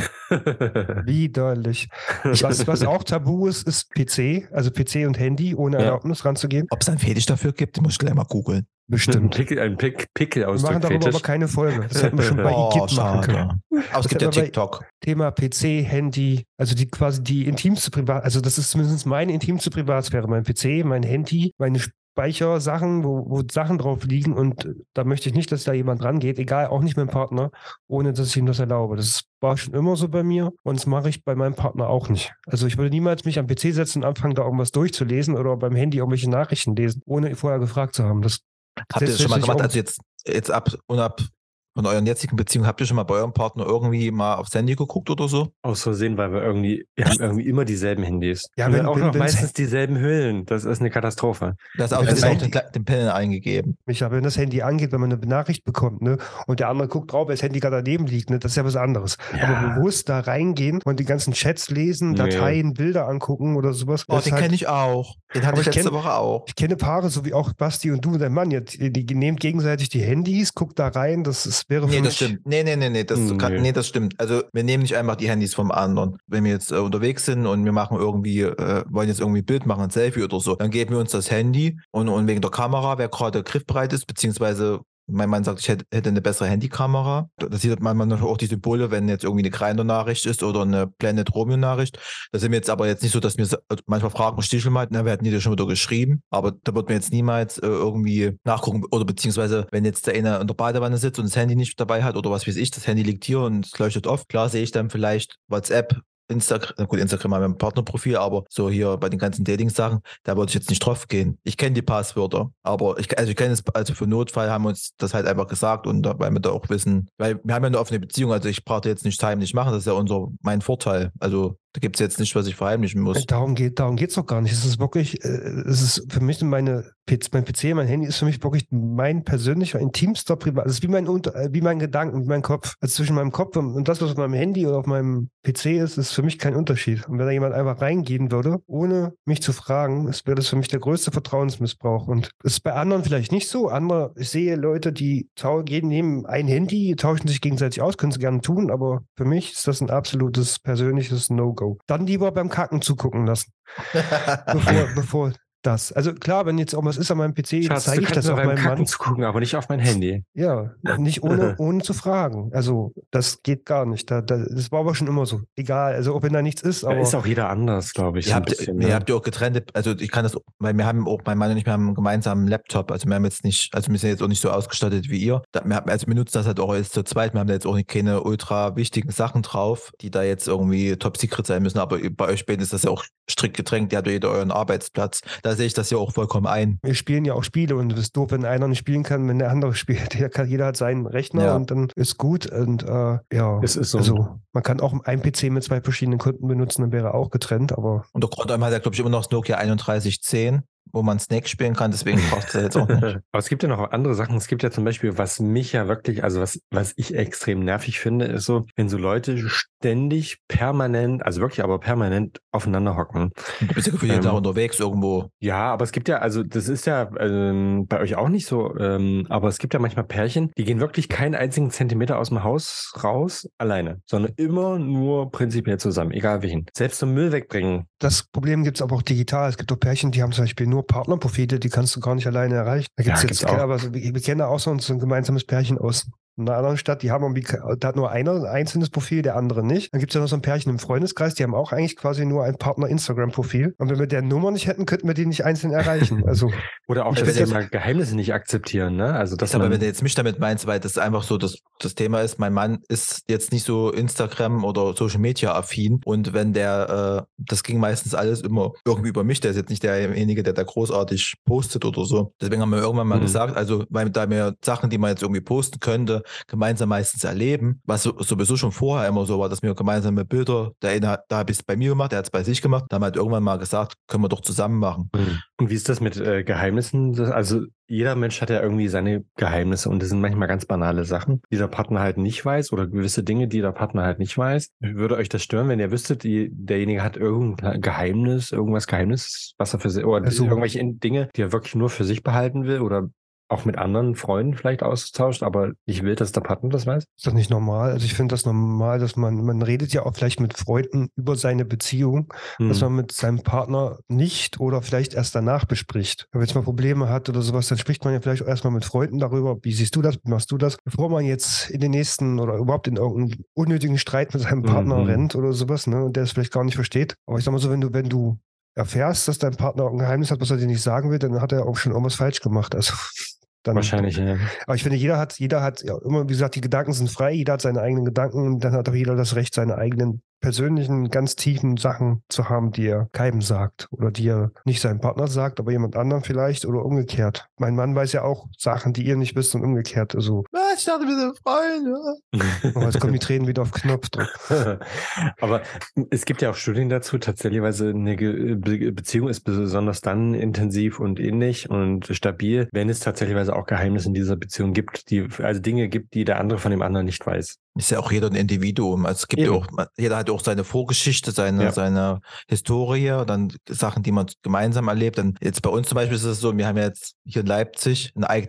B: Widerlich. Was auch tabu ist PC, also PC und Handy, ohne
A: Ja.
B: Erlaubnis ranzugehen.
C: Ob es einen Fetisch dafür gibt, muss ich gleich mal googeln.
B: Bestimmt.
A: Ein Pickel
B: Wir
A: aus
B: machen darüber aber keine Folge. Das hätten wir schon bei Igitt machen können.
C: Aber es gibt ja
B: hätten wir bei-
C: TikTok.
B: Thema PC, Handy, also die intimste also das ist zumindest meine intimste Privatsphäre. Mein PC, mein Handy, meine Speichersachen, wo Sachen drauf liegen und da möchte ich nicht, dass da jemand rangeht, egal, auch nicht mein Partner, ohne dass ich ihm das erlaube. Das war schon immer so bei mir und das mache ich bei meinem Partner auch nicht. Also ich würde niemals mich am PC setzen und anfangen, da irgendwas durchzulesen oder beim Handy irgendwelche Nachrichten lesen, ohne vorher gefragt zu haben. Das
C: Habt ihr das schon mal
B: Selbstverständlich
C: gemacht? Also jetzt unab von euren jetzigen Beziehungen, habt ihr schon mal bei eurem Partner irgendwie mal aufs Handy geguckt oder so?
A: Aus Versehen, weil wir haben irgendwie immer dieselben Handys.
B: Ja,
A: Und
B: wenn-
A: auch
B: wenn-
A: noch
B: wenn's-
A: meistens dieselben Hüllen. Das ist eine Katastrophe.
C: Das
B: Ja,
C: ist
B: das
C: auch
B: Handy-
C: den Pinnen eingegeben.
B: Micha, wenn das Handy angeht, wenn man eine Benachricht bekommt, ne, und der andere guckt drauf, weil das Handy gerade daneben liegt, ne, das ist ja was anderes.
A: Ja.
B: Aber bewusst da reingehen und die ganzen Chats lesen,
A: Nee.
B: Dateien, Bilder angucken oder sowas.
C: Oh,
B: das
C: den
B: ist halt-
C: kenne ich auch. Den hatte
B: Aber
C: ich
B: ich
C: letzte
B: kenn-
C: Woche auch.
B: Ich kenne Paare, so wie auch Basti und du und dein Mann, jetzt, die nehmen gegenseitig die Handys, guckt da rein, wäre für
C: Nee,
B: mich...
C: das stimmt. Nee,
A: Nee.
C: das stimmt. Also wir nehmen nicht einfach die Handys vom anderen. Wenn wir jetzt unterwegs sind und wir machen irgendwie, wollen jetzt irgendwie ein Bild machen, ein Selfie oder so, dann geben wir uns das Handy und wegen der Kamera, wer gerade griffbereit ist, beziehungsweise mein Mann sagt, ich hätte eine bessere Handykamera. Da sieht man auch die Symbole, wenn jetzt irgendwie eine Grindr-Nachricht ist oder eine Planet Romeo-Nachricht. Da sind wir jetzt aber jetzt nicht so, dass wir manchmal fragen, Stichel mal, na, wir hatten die ja schon wieder geschrieben, aber da wird man jetzt niemals irgendwie nachgucken oder beziehungsweise, wenn jetzt der eine in der Badewanne sitzt und das Handy nicht dabei hat oder was weiß ich, das Handy liegt hier und es leuchtet oft, klar sehe ich dann vielleicht WhatsApp, Instagram haben wir ein Partnerprofil, aber so hier bei den ganzen Dating-Sachen, da würde ich jetzt nicht drauf gehen. Ich kenne die Passwörter, aber ich kenne es, also für Notfall haben wir uns das halt einfach gesagt und weil wir da auch wissen, weil wir haben ja eine offene Beziehung, also ich brauche jetzt nichts heimlich machen, das ist ja mein Vorteil. Also da gibt es jetzt nicht, was ich verheimlichen muss.
B: Darum geht's doch gar nicht. Es ist wirklich, es ist für mich mein PC, mein Handy ist für mich wirklich mein persönlicher, intimster Privat. Es ist wie mein Gedanken, wie mein Kopf. Also zwischen meinem Kopf und das, was auf meinem Handy oder auf meinem PC ist für mich kein Unterschied. Und wenn da jemand einfach reingehen würde, ohne mich zu fragen, wäre das für mich der größte Vertrauensmissbrauch. Und es ist bei anderen vielleicht nicht so. Ich sehe Leute, die nehmen ein Handy, tauschen sich gegenseitig aus, können sie gerne tun, aber für mich ist das ein absolutes persönliches No-Go. Dann lieber beim Kacken zugucken lassen, bevor das. Also klar, wenn jetzt irgendwas ist an meinem PC,
A: Schatz,
B: zeige
A: du
B: ich
A: kannst
B: das
A: mir
B: auf
A: beim
B: meinem
A: Kacken
B: Mann.
A: zugucken, aber nicht auf mein Handy.
B: Ja, nicht ohne zu fragen. Also das geht gar nicht. Das war aber schon immer so. Egal, also auch wenn da nichts ist,
A: Da
B: aber
A: ist auch jeder anders, glaube ich.
C: Ihr habt ja auch getrennte, also ich kann das, weil wir haben auch, mein Mann und ich, wir haben einen gemeinsamen Laptop, also wir haben jetzt nicht, also wir sind jetzt auch nicht so ausgestattet wie ihr. Wir nutzen das halt auch jetzt zu zweit, wir haben da jetzt auch keine ultra wichtigen Sachen drauf, die da jetzt irgendwie top secret sein müssen, aber bei euch beiden ist das ja auch strikt getrennt, ihr habt ja jeder euren Arbeitsplatz. Da sehe ich das ja auch vollkommen ein.
B: wir spielen ja auch Spiele und es ist doof, wenn einer nicht spielen kann, wenn der andere spielt. Jeder hat seinen Rechner
C: Ja.
B: und dann ist gut. Und ja,
A: Es ist so.
B: also man kann auch einen PC mit zwei verschiedenen Kunden benutzen, dann wäre er auch getrennt, aber
C: Und der Grundheim hat ja, glaube ich, immer noch das Nokia 3110, wo man Snake spielen kann, deswegen braucht es ja jetzt auch nicht.
A: Aber es gibt ja noch andere Sachen. Es gibt ja zum Beispiel, was mich ja wirklich, also was ich extrem nervig finde, ist so, wenn so Leute ständig permanent, also wirklich aber permanent aufeinander hocken.
C: Und du bist ja gefühlt jeden Tag unterwegs irgendwo.
A: Ja, aber es gibt ja, also das ist ja bei euch auch nicht so, aber es gibt ja manchmal Pärchen, die gehen wirklich keinen einzigen Zentimeter aus dem Haus raus alleine, sondern immer nur prinzipiell zusammen, egal welchen. Selbst zum Müll wegbringen.
B: das Problem gibt es aber auch digital. Es gibt auch Pärchen, die haben zum Beispiel nur Partnerprofile, die kannst du gar nicht alleine erreichen. Da gibt's
A: Ja,
B: jetzt,
A: gibt's auch.
B: aber wir kennen da auch so ein gemeinsames Pärchen aus in einer anderen Stadt, die haben irgendwie, da hat nur einer ein einzelnes Profil, der andere nicht. Dann gibt es ja noch so ein Pärchen im Freundeskreis, die haben auch eigentlich quasi nur ein Partner-Instagram-Profil. Und wenn wir deren Nummer nicht hätten, könnten wir die nicht einzeln erreichen. Also
A: Oder auch,
C: Ich
A: dass
C: will
A: sie mal Geheimnisse nicht akzeptieren, ne? Also, dass
C: aber
A: man,
C: wenn du jetzt mich damit meinst, weil das einfach so das Thema ist, mein Mann ist jetzt nicht so Instagram oder Social Media affin und wenn der, das ging meistens alles immer irgendwie über mich, der ist jetzt nicht derjenige, der da großartig postet oder so. Deswegen haben wir irgendwann mal gesagt, also weil da wir Sachen, die man jetzt irgendwie posten könnte, gemeinsam meistens erleben, was sowieso schon vorher immer so war, dass wir gemeinsame Bilder, der eine hat, da habe ich es bei mir gemacht, der hat es bei sich gemacht, da haben wir halt irgendwann mal gesagt, können wir doch zusammen machen.
A: Und wie ist das mit Geheimnissen? Also jeder Mensch hat ja irgendwie seine Geheimnisse und das sind manchmal ganz banale Sachen, die der Partner halt nicht weiß oder gewisse Dinge, die der Partner halt nicht weiß. Würde euch das stören, wenn ihr wüsstet, derjenige hat irgendein Geheimnis, irgendwas Geheimnis, was er für sich, oder irgendwelche Dinge, die er wirklich nur für sich behalten will oder auch mit anderen Freunden vielleicht austauscht, aber ich will, dass der Partner das weiß?
B: ist das nicht normal? Also ich finde das normal, dass man redet ja auch vielleicht mit Freunden über seine Beziehung, dass man mit seinem Partner nicht oder vielleicht erst danach bespricht. Wenn man jetzt mal Probleme hat oder sowas, dann spricht man ja vielleicht auch erstmal mit Freunden darüber, wie siehst du das, wie machst du das, bevor man jetzt in den nächsten oder überhaupt in irgendeinen unnötigen Streit mit seinem Partner rennt oder sowas, ne, und der es vielleicht gar nicht versteht. Aber ich sag mal so, wenn du erfährst, dass dein Partner ein Geheimnis hat, was er dir nicht sagen will, dann hat er auch schon irgendwas falsch gemacht. Also dann,
A: wahrscheinlich, ja.
B: Aber ich finde, jeder hat ja immer, wie gesagt, die Gedanken sind frei, jeder hat seine eigenen Gedanken und dann hat auch jeder das Recht, seine eigenen persönlichen, ganz tiefen Sachen zu haben, die er keinem sagt oder die er nicht seinem Partner sagt, aber jemand anderem vielleicht oder umgekehrt. Mein Mann weiß ja auch Sachen, die ihr nicht wisst und umgekehrt. Also,
C: Ich dachte, wir sind Freunde.
B: oh, jetzt kommen die Tränen wieder auf Knopfdruck.
A: Aber es gibt ja auch Studien dazu, tatsächlich, eine Beziehung ist besonders dann intensiv und ähnlich und stabil, wenn es tatsächlich auch Geheimnisse in dieser Beziehung gibt, also Dinge gibt, die der andere von dem anderen nicht weiß.
C: Ist ja auch jeder ein Individuum. Also es gibt ja auch, jeder hat auch seine Vorgeschichte, seine Historie, dann Sachen, die man gemeinsam erlebt. Dann jetzt bei uns zum Beispiel ist es so, wir haben ja jetzt hier in Leipzig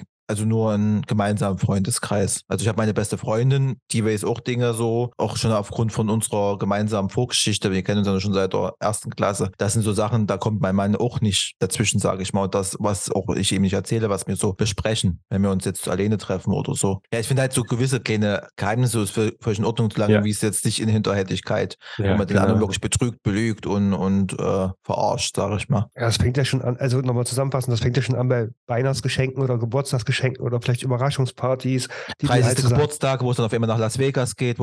C: nur einen gemeinsamen Freundeskreis. Also ich habe meine beste Freundin, die weiß auch Dinge so, auch schon aufgrund von unserer gemeinsamen Vorgeschichte. Wir kennen uns ja schon seit der 1. Klasse. Das sind so Sachen, da kommt mein Mann auch nicht dazwischen, sage ich mal. Und das, was auch ich ihm nicht erzähle, was wir so besprechen, wenn wir uns jetzt alleine treffen oder so. Ja, ich finde halt so gewisse kleine Geheimnisse ist völlig in Ordnung, solange wie es jetzt nicht in Hinterhältigkeit, wo man den anderen wirklich betrügt, belügt und verarscht, sage ich mal.
B: Ja, das fängt ja schon an, also nochmal zusammenfassen, das fängt ja schon an bei Weihnachtsgeschenken oder Geburtstagsgeschenken oder vielleicht Überraschungspartys.
C: 30. Geburtstag, wo es dann auf einmal nach Las Vegas geht,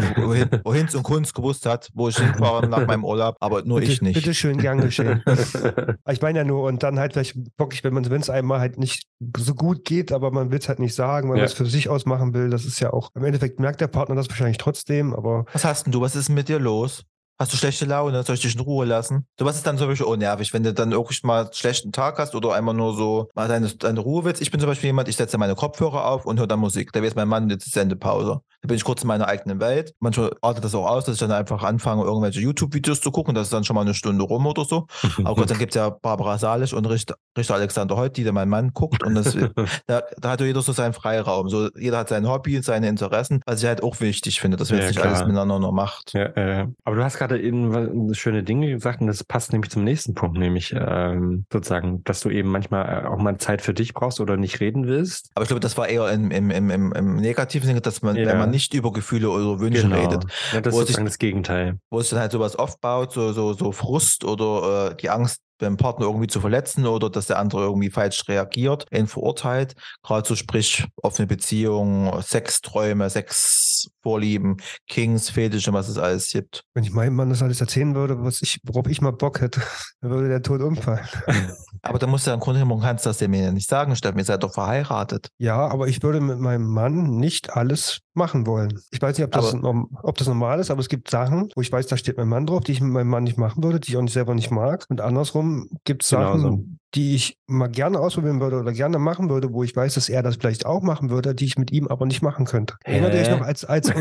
C: wo Hinz und Kunz gewusst hat, wo ich hinfahre nach meinem Urlaub, aber nur ich nicht.
B: Bitte schön, gern geschehen. Ich meine ja nur, und dann halt vielleicht wirklich, wenn es einmal halt nicht so gut geht, aber man will es halt nicht sagen, weil man es für sich ausmachen will, das ist ja auch, im Endeffekt merkt der Partner das wahrscheinlich trotzdem, aber...
C: Was hast denn du? Was ist denn mit dir los? Hast du schlechte Laune? Soll ich dich in Ruhe lassen? Sowas ist dann zum Beispiel nervig, wenn du dann wirklich mal einen schlechten Tag hast oder einmal nur so mal deine Ruhe willst. Ich bin zum Beispiel jemand, ich setze meine Kopfhörer auf und höre dann Musik. Da weiß mein Mann, jetzt ist Sendepause. Da bin ich kurz in meiner eigenen Welt. Manchmal artet das auch aus, dass ich dann einfach anfange, irgendwelche YouTube-Videos zu gucken. Das ist dann schon mal eine Stunde rum oder so. Aber Gott, dann gibt es ja Barbara Salisch und Richter Alexander Holt, die mein Mann guckt. Und da hat jeder so seinen Freiraum. So, jeder hat sein Hobby, seine Interessen, was ich halt auch wichtig finde, dass wir jetzt nicht alles miteinander noch macht.
A: Ja, aber du hast gerade eben schöne Dinge gesagt und das passt nämlich zum nächsten Punkt, nämlich sozusagen, dass du eben manchmal auch mal Zeit für dich brauchst oder nicht reden willst.
C: Aber ich glaube, das war eher im negativen Sinne, dass man, wenn man nicht über Gefühle oder Wünsche redet.
A: Ja, das ist sozusagen das Gegenteil.
C: Wo sich dann halt sowas aufbaut, so Frust oder die Angst, beim Partner irgendwie zu verletzen oder dass der andere irgendwie falsch reagiert, ihn verurteilt. Gerade so sprich offene Beziehungen, Sexträume, Sexvorlieben, Kings, Fetische, was es alles gibt.
B: Wenn ich meinem Mann das alles erzählen würde, worauf ich mal Bock hätte, dann würde der tot umfallen.
C: Aber da musst du ja im Grunde genommen, kannst das dem ja nicht sagen, Steffen, ihr seid doch verheiratet.
B: Ja, aber ich würde mit meinem Mann nicht alles machen wollen. Ich weiß nicht, ob das normal ist, aber es gibt Sachen, wo ich weiß, da steht mein Mann drauf, die ich mit meinem Mann nicht machen würde, die ich auch selber nicht mag. Und andersrum gibt es Sachen, die ich mal gerne ausprobieren würde oder gerne machen würde, wo ich weiß, dass er das vielleicht auch machen würde, die ich mit ihm aber nicht machen könnte. Erinnert ihr euch noch,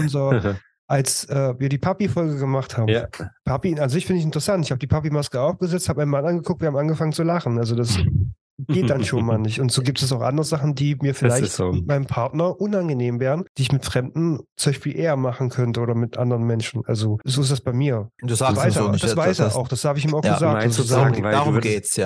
B: als wir die Papi-Folge gemacht haben? Ja. Papi, an sich finde ich interessant. Ich habe die Papi-Maske aufgesetzt, habe meinen Mann angeguckt, wir haben angefangen zu lachen. Also das geht dann schon mal nicht. Und so gibt es auch andere Sachen, die mir vielleicht mit meinem Partner unangenehm wären, die ich mit Fremden zum Beispiel eher machen könnte oder mit anderen Menschen. Also so ist das bei mir.
C: Und du sagst das
B: weiß er auch, das habe ich ihm auch gesagt.
C: Darum geht's ja.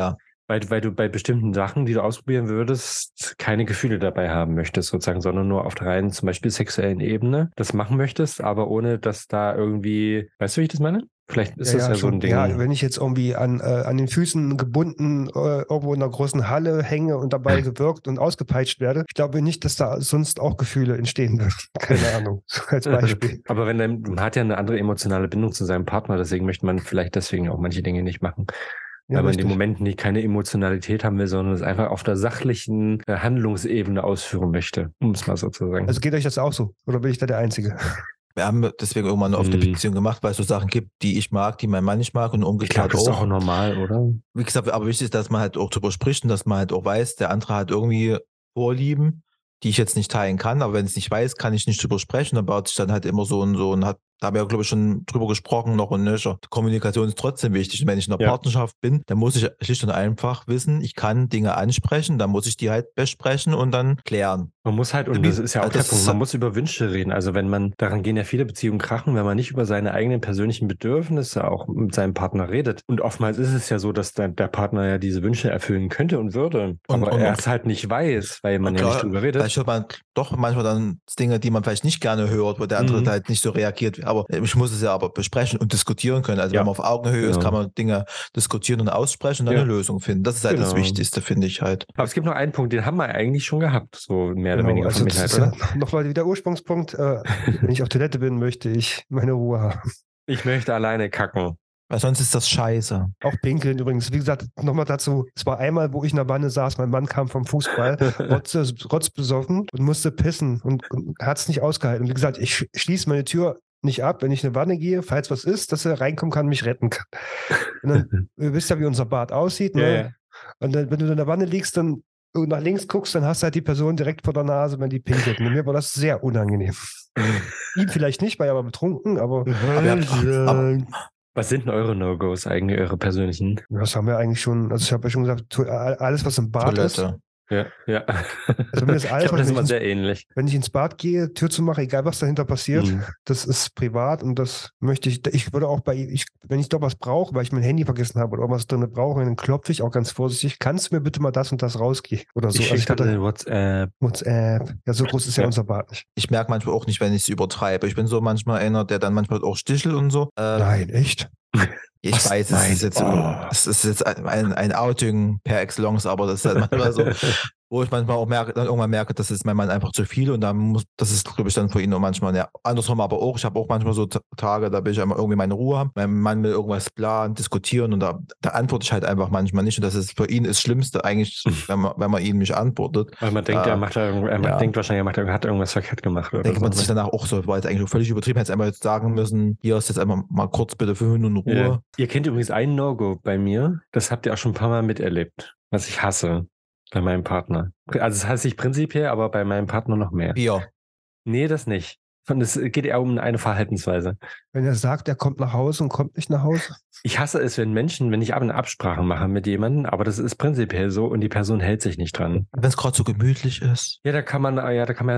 A: Weil du bei bestimmten Sachen, die du ausprobieren würdest, keine Gefühle dabei haben möchtest, sozusagen, sondern nur auf der reinen, zum Beispiel sexuellen Ebene das machen möchtest, aber ohne, dass da irgendwie, weißt du, wie ich das meine? Vielleicht ist das ja so ein Ding.
B: Ja, wenn ich jetzt irgendwie an den Füßen gebunden irgendwo in einer großen Halle hänge und dabei gewürgt und ausgepeitscht werde, ich glaube nicht, dass da sonst auch Gefühle entstehen würden. Keine Ahnung, so als Beispiel.
A: Aber man hat ja eine andere emotionale Bindung zu seinem Partner, deswegen möchte man vielleicht deswegen auch manche Dinge nicht machen.
B: Ja,
A: Weil man in
B: richtig.
A: dem Moment nicht keine Emotionalität haben will, sondern es einfach auf der sachlichen Handlungsebene ausführen möchte, um es mal so zu sagen.
B: Also geht euch das auch so? Oder bin ich da der Einzige?
C: Wir haben deswegen irgendwann eine offene Beziehung gemacht, weil es so Sachen gibt, die ich mag, die mein Mann nicht mag und
A: Ich
C: umgekehrt
A: glaube, das ist
C: auch.
A: auch normal, oder?
C: Wie gesagt, aber wichtig ist, dass man halt auch drüber spricht und dass man halt auch weiß, der andere hat irgendwie Vorlieben, die ich jetzt nicht teilen kann, aber wenn ich es nicht weiß, kann ich nicht drüber sprechen. Dann baut sich dann halt immer so und da haben wir ja, glaube ich, schon drüber gesprochen, noch und nöcher. Kommunikation ist trotzdem wichtig. Und wenn ich in einer Partnerschaft bin, dann muss ich schlicht und einfach wissen, ich kann Dinge ansprechen, dann muss ich die halt besprechen und dann klären.
A: Man muss halt, und das ist ja auch der
C: Das
A: Punkt,
C: ist-
A: man muss über Wünsche reden. Also daran gehen ja viele Beziehungen krachen, wenn man nicht über seine eigenen persönlichen Bedürfnisse auch mit seinem Partner redet. Und oftmals ist es ja so, dass der Partner ja diese Wünsche erfüllen könnte und würde. Aber er es halt nicht weiß, weil man ja nicht drüber redet.
C: Vielleicht hört man doch manchmal dann Dinge, die man vielleicht nicht gerne hört, wo der andere halt nicht so reagiert. Aber ich muss es ja aber besprechen und diskutieren können. Also wenn man auf Augenhöhe ist, kann man Dinge diskutieren und aussprechen und dann eine Lösung finden. Das ist halt das Wichtigste, finde ich halt.
A: Aber es gibt noch einen Punkt, den haben wir eigentlich schon gehabt, so mehr oder weniger
B: also
A: von mich
B: das
A: halt,
B: ist
A: oder?
B: ja nochmal wieder Ursprungspunkt. Wenn ich auf Toilette bin, möchte ich meine Ruhe haben.
A: Ich möchte alleine kacken.
C: Weil sonst ist das scheiße.
B: Auch pinkeln übrigens. Wie gesagt, nochmal dazu, es war einmal, wo ich in der Wanne saß, mein Mann kam vom Fußball, rotzbesoffen und musste pissen und hat es nicht ausgehalten. Und wie gesagt, ich schließe meine Tür nicht ab, wenn ich in eine Wanne gehe, falls was ist, dass er reinkommen kann und mich retten kann. Und dann, ihr wisst ja, wie unser Bad aussieht. Ne?
A: Ja.
B: Und dann, wenn du in der Wanne liegst und nach links guckst, dann hast du halt die Person direkt vor der Nase, wenn die pinkelt. Und mir war das sehr unangenehm. Ihm vielleicht nicht, weil er war betrunken, aber
A: Was sind denn eure No-Gos eigentlich, eure persönlichen?
B: das haben wir eigentlich schon, also ich habe ja schon gesagt, alles, was im Bad ist.
C: Toilette.
A: Ja.
B: Also mir ist
A: Ich
B: alles,
A: glaube, das ist immer
B: was
A: sehr ähnlich.
B: wenn ich ins Bad gehe, Tür zu machen, egal was dahinter passiert, das ist privat und das möchte ich würde auch wenn ich doch was brauche, weil ich mein Handy vergessen habe oder was drin brauche, dann klopfe ich auch ganz vorsichtig. Kannst du mir bitte mal das und das rausgehen? Oder so.
A: Ich schicke dann WhatsApp.
B: Ja, so groß ist ja unser Bad nicht.
C: Ich merke manchmal auch nicht, wenn ich es übertreibe. Ich bin so manchmal einer, der dann manchmal auch stichelt und so.
B: Nein, echt?
C: Ich weiß, es ist jetzt ein Outing per Excellence, aber das ist halt manchmal so, wo ich manchmal auch irgendwann merke, das ist mein Mann einfach zu viel und das ist, glaube ich, dann für ihn auch manchmal, ja, andersrum aber auch, ich habe auch manchmal so Tage, da will ich einmal irgendwie meine Ruhe haben, mein Mann will irgendwas planen, diskutieren und da antworte ich halt einfach manchmal nicht und das ist für ihn das Schlimmste eigentlich, wenn man ihn nicht antwortet.
A: Weil man denkt, er denkt wahrscheinlich, er hat irgendwas verkehrt gemacht. Oder
C: Denkt man sich danach auch so, war jetzt eigentlich völlig übertrieben, hätte es einmal jetzt sagen müssen, hier ist jetzt einmal mal kurz bitte 5 Minuten Ruhe.
A: Ja. Ihr kennt übrigens ein No-Go bei mir, das habt ihr auch schon ein paar Mal miterlebt, was ich hasse bei meinem Partner. Also das hasse ich prinzipiell, aber bei meinem Partner noch mehr.
C: Bier.
A: Nee, das nicht. Und es geht eher um eine Verhaltensweise.
B: Wenn er sagt, er kommt nach Hause und kommt nicht nach Hause?
A: Ich hasse es, wenn ich eine Absprache mache mit jemandem, aber das ist prinzipiell so und die Person hält sich nicht dran.
C: Wenn es gerade so gemütlich ist.
A: Ja, da kann man ja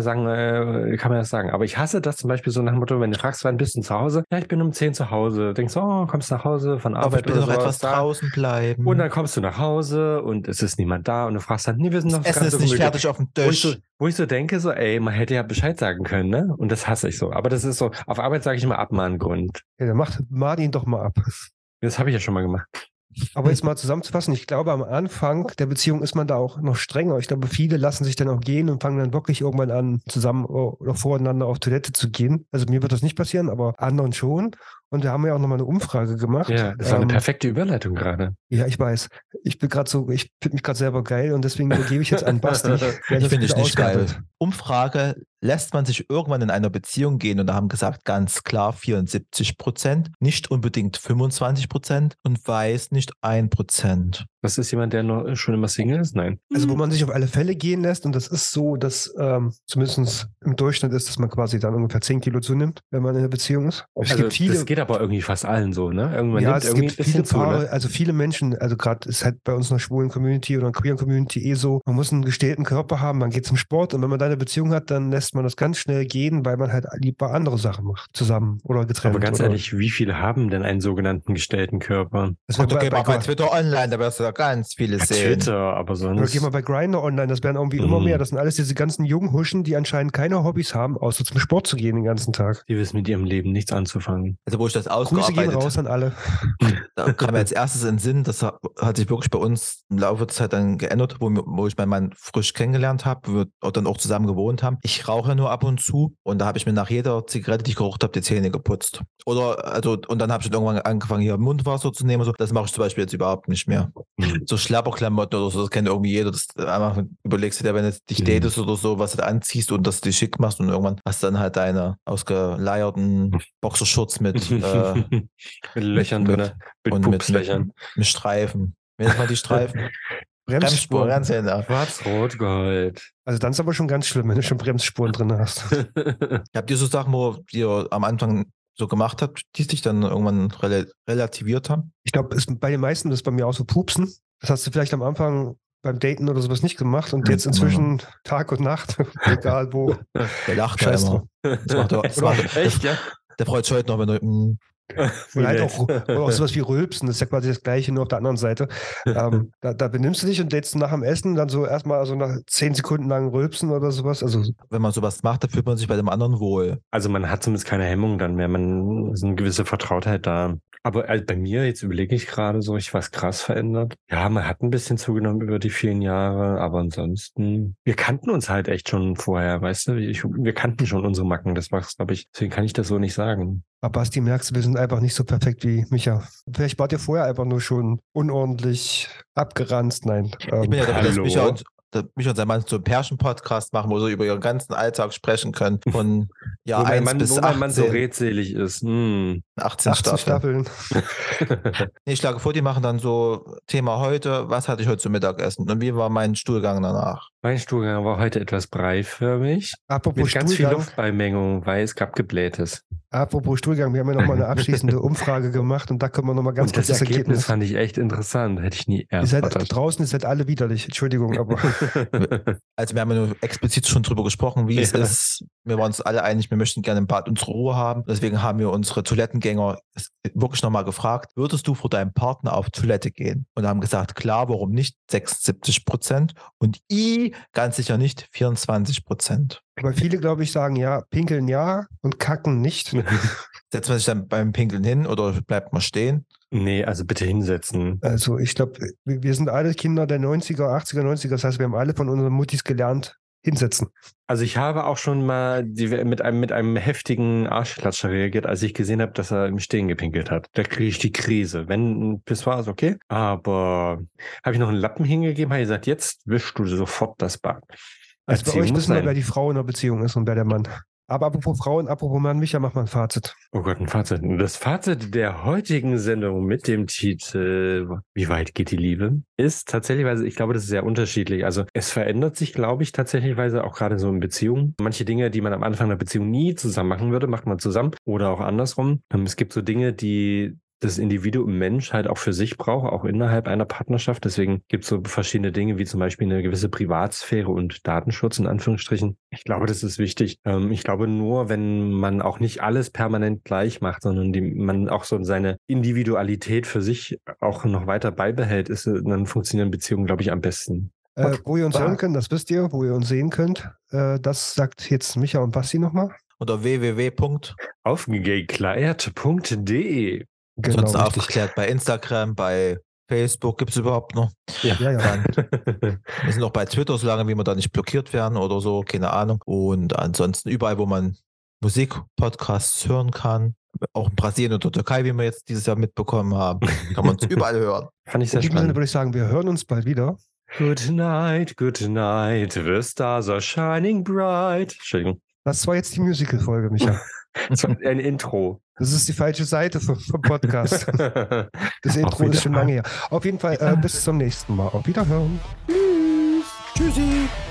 A: sagen. Aber ich hasse das zum Beispiel so nach dem Motto, wenn du fragst, wann bist du zu Hause? Ja, ich bin um 10 zu Hause. Denkst du, kommst nach Hause von
C: Aber
A: Arbeit
C: ich will
A: oder
C: noch
A: sowas
C: etwas draußen bleiben.
A: Und dann kommst du nach Hause und es ist niemand da und du fragst dann, nee, wir sind noch
C: das Essen ist nicht fertig auf dem Tisch.
A: Wo ich so denke, so, ey, man hätte ja Bescheid sagen können, ne? Und das hasse ich so. Aber das ist so, auf Arbeit sage ich immer Abmahngrund.
B: Ja, dann macht Martin doch mal ab.
A: Das habe ich ja schon mal gemacht.
B: Aber jetzt mal zusammenzufassen, ich glaube, am Anfang der Beziehung ist man da auch noch strenger. Ich glaube, viele lassen sich dann auch gehen und fangen dann wirklich irgendwann an, zusammen oder voreinander auf Toilette zu gehen. Also mir wird das nicht passieren, aber anderen schon. Und wir haben ja auch nochmal eine Umfrage gemacht.
A: Ja, das war eine perfekte Überleitung gerade.
B: Ja, ich weiß. Ich finde mich gerade selber geil und deswegen gebe ich jetzt an Basti.
C: Ich finde es nicht geil. Umfrage, lässt man sich irgendwann in einer Beziehung gehen und da haben gesagt ganz klar 74%, nicht unbedingt 25% und weiß nicht 1%.
A: Das ist jemand, der noch schon immer Single ist? Nein.
B: Also wo man sich auf alle Fälle gehen lässt und das ist so, dass zumindest im Durchschnitt ist, dass man quasi dann ungefähr 10 Kilo zunimmt, wenn man in einer Beziehung ist.
A: Das geht aber irgendwie fast allen so, ne? Irgendwann
B: ja,
A: nimmt
B: es
A: irgendwie
B: gibt
A: ein bisschen
B: viele Paare,
A: zu, ne?
B: also viele Menschen, also gerade ist halt bei uns in der schwulen Community oder queeren Community so, man muss einen gestählten Körper haben, man geht zum Sport und wenn man da eine Beziehung hat, dann lässt man das ganz schnell gehen, weil man halt lieber andere Sachen macht, zusammen oder getrennt.
A: Aber ganz ehrlich, wie viele haben denn einen sogenannten gestellten Körper?
C: Okay, bei Twitter online, da wirst du ganz viele
A: Ja,
C: sehen.
A: Twitter, aber
B: Oder
A: sonst.
B: geh mal bei Grindr online, das werden irgendwie immer mehr. Das sind alles diese ganzen jungen Huschen, die anscheinend keine Hobbys haben, außer zum Sport zu gehen den ganzen Tag.
A: Die wissen mit ihrem Leben nichts anzufangen.
C: Also wo ich das
B: Grüße gehen
C: ausgearbeitet
B: raus an alle.
C: Da kam mir als erstes in den Sinn, das hat sich wirklich bei uns im Laufe der Zeit dann geändert, wo ich meinen Mann frisch kennengelernt habe, wir dann auch zusammen gewohnt haben. Ich rauche nur ab und zu und da habe ich mir nach jeder Zigarette, die ich geraucht habe, die Zähne geputzt. Und dann habe ich dann irgendwann angefangen, hier Mundwasser zu nehmen. So. Das mache ich zum Beispiel jetzt überhaupt nicht mehr. So Schlapperklamotten oder so, das kennt irgendwie jeder. Das einfach überlegst du dir, wenn du dich datest oder so, was du da anziehst und das dich schick machst und irgendwann hast du dann halt deine ausgeleierten Boxershorts mit
A: Mit Löchern drin. Mit
C: und
A: Pupslöchern.
C: mit Streifen. Wie nennt man die Streifen?
B: Bremsspuren.
C: ganz genau.
A: Schwarz, Rot, Gold.
B: Also dann ist aber schon ganz schlimm, wenn du schon Bremsspuren drin hast.
C: Habt ihr so Sachen, wo ihr am Anfang so gemacht habt, die sich dann irgendwann relativiert haben?
B: Ich glaube, bei den meisten ist bei mir auch so Pupsen. Das hast du vielleicht am Anfang beim Daten oder sowas nicht gemacht und jetzt inzwischen Tag und Nacht, egal wo.
C: Der lacht ja
B: Scheiß
C: immer.
B: drauf.
C: Das macht
A: Echt, ja?
C: der freut sich heute noch, wenn du.
B: Oder halt auch sowas wie Rülpsen, das ist ja quasi das Gleiche, nur auf der anderen Seite. Da benimmst du dich und datest nach dem Essen dann so erstmal so nach 10 Sekunden lang Rülpsen oder sowas. Also
C: Wenn man sowas macht, dann fühlt man sich bei dem anderen wohl.
A: Also man hat zumindest keine Hemmung dann mehr. Man ist eine gewisse Vertrautheit da. Aber bei mir, jetzt überlege ich gerade so, ich was krass verändert. Ja, man hat ein bisschen zugenommen über die vielen Jahre, aber ansonsten, wir kannten uns halt echt schon vorher, weißt du? Wir kannten schon unsere Macken, das war's, glaube ich. Deswegen kann ich das so nicht sagen.
B: Aber Basti, merkst du, wir sind einfach nicht so perfekt wie Micha. Vielleicht wart ihr vorher einfach nur schon unordentlich abgeranzt. Nein.
C: Ich bin ja dafür, dass
A: Hallo?
C: Micha und sein Mann so einen Pärchen-Podcast machen, wo sie über ihren ganzen Alltag sprechen können. Von Jahr 1 bis
A: wo mein Mann so
C: 18,
A: redselig ist.
C: 18
B: 18
C: Staffeln.
B: Staffeln.
C: Nee, ich schlage vor, die machen dann so Thema heute, was hatte ich heute zum Mittagessen und wie war mein Stuhlgang danach?
A: Mein Stuhlgang war heute etwas breiförmig.
B: Apropos
A: Mit ganz viel
B: Stuhlgang,
A: Luftbeimengung, weil es gab Geblähtes.
B: wir haben ja nochmal eine abschließende Umfrage gemacht und da können wir nochmal ganz
A: Und
B: kurz
A: das Ergebnis fand ich echt interessant. Hätte ich nie
B: Ihr seid
A: erwartet.
B: draußen, ihr seid alle widerlich. Entschuldigung, aber
C: Also wir haben ja nur explizit schon drüber gesprochen, wie es ist. Wir waren uns alle einig, wir möchten gerne im Bad unsere Ruhe haben. Deswegen haben wir unsere Toilettengänger wirklich nochmal gefragt, würdest du vor deinem Partner auf Toilette gehen? Und haben gesagt, klar, warum nicht? 76% und ganz sicher nicht 24%.
B: weil viele, glaube ich, sagen ja, pinkeln ja und kacken nicht.
C: Setzt man sich dann beim Pinkeln hin oder bleibt man stehen?
A: Nee, also bitte hinsetzen.
B: Also ich glaube, wir sind alle Kinder der 90er, 80er, 90er. Das heißt, wir haben alle von unseren Muttis gelernt, hinsetzen.
A: Also ich habe auch schon mal mit einem heftigen Arschklatscher reagiert, als ich gesehen habe, dass er im Stehen gepinkelt hat. Da kriege ich die Krise. Wenn ein Pissoir ist, okay. Aber habe ich noch einen Lappen hingegeben, habe ich gesagt, jetzt wischst du sofort das Bad.
B: Also bei
A: Erziehung
B: euch
A: muss
B: wissen wir,
A: sein.
B: wer die Frau in der Beziehung ist und wer der Mann. Aber apropos Frauen, apropos Mann, Micha, mach mal ein Fazit.
A: Oh Gott, ein Fazit. Das Fazit der heutigen Sendung mit dem Titel Wie weit geht die Liebe? Ist tatsächlich, ich glaube, das ist sehr unterschiedlich. Also es verändert sich, glaube ich, tatsächlich auch gerade so in Beziehungen. Manche Dinge, die man am Anfang einer Beziehung nie zusammen machen würde, macht man zusammen oder auch andersrum. Es gibt so Dinge, die das Individuum Mensch halt auch für sich braucht, auch innerhalb einer Partnerschaft. Deswegen gibt es so verschiedene Dinge, wie zum Beispiel eine gewisse Privatsphäre und Datenschutz in Anführungsstrichen. Ich glaube, das ist wichtig. Ich glaube, nur wenn man auch nicht alles permanent gleich macht, sondern man auch so seine Individualität für sich auch noch weiter beibehält, dann funktionieren Beziehungen, glaube ich, am besten.
B: Wo ihr uns hören könnt, das wisst ihr, wo ihr uns sehen könnt. Das sagt jetzt Micha und Basti nochmal.
C: Oder
A: Aufgeklärt.de.
B: Genau,
C: Ansonsten
B: richtig.
C: aufgeklärt bei Instagram, bei Facebook gibt es überhaupt noch.
B: Ja.
C: Wir sind auch bei Twitter, solange wie wir da nicht blockiert werden oder so, keine Ahnung. Und ansonsten überall, wo man Musik-Podcasts hören kann. Auch in Brasilien und der Türkei, wie wir jetzt dieses Jahr mitbekommen haben, kann man uns überall hören.
A: Fand ich
B: In
A: sehr
B: diesem Sinne
A: spannend.
B: würde ich sagen, wir hören uns bald wieder.
A: Good night, the stars are shining bright. Entschuldigung.
B: Das war jetzt die Musical-Folge, Micha.
A: Das war ein Intro.
B: Das ist die falsche Seite vom Podcast. Das Intro ist schon lange her. Auf jeden Fall, bis zum nächsten Mal. Auf Wiederhören.
C: Tschüssi.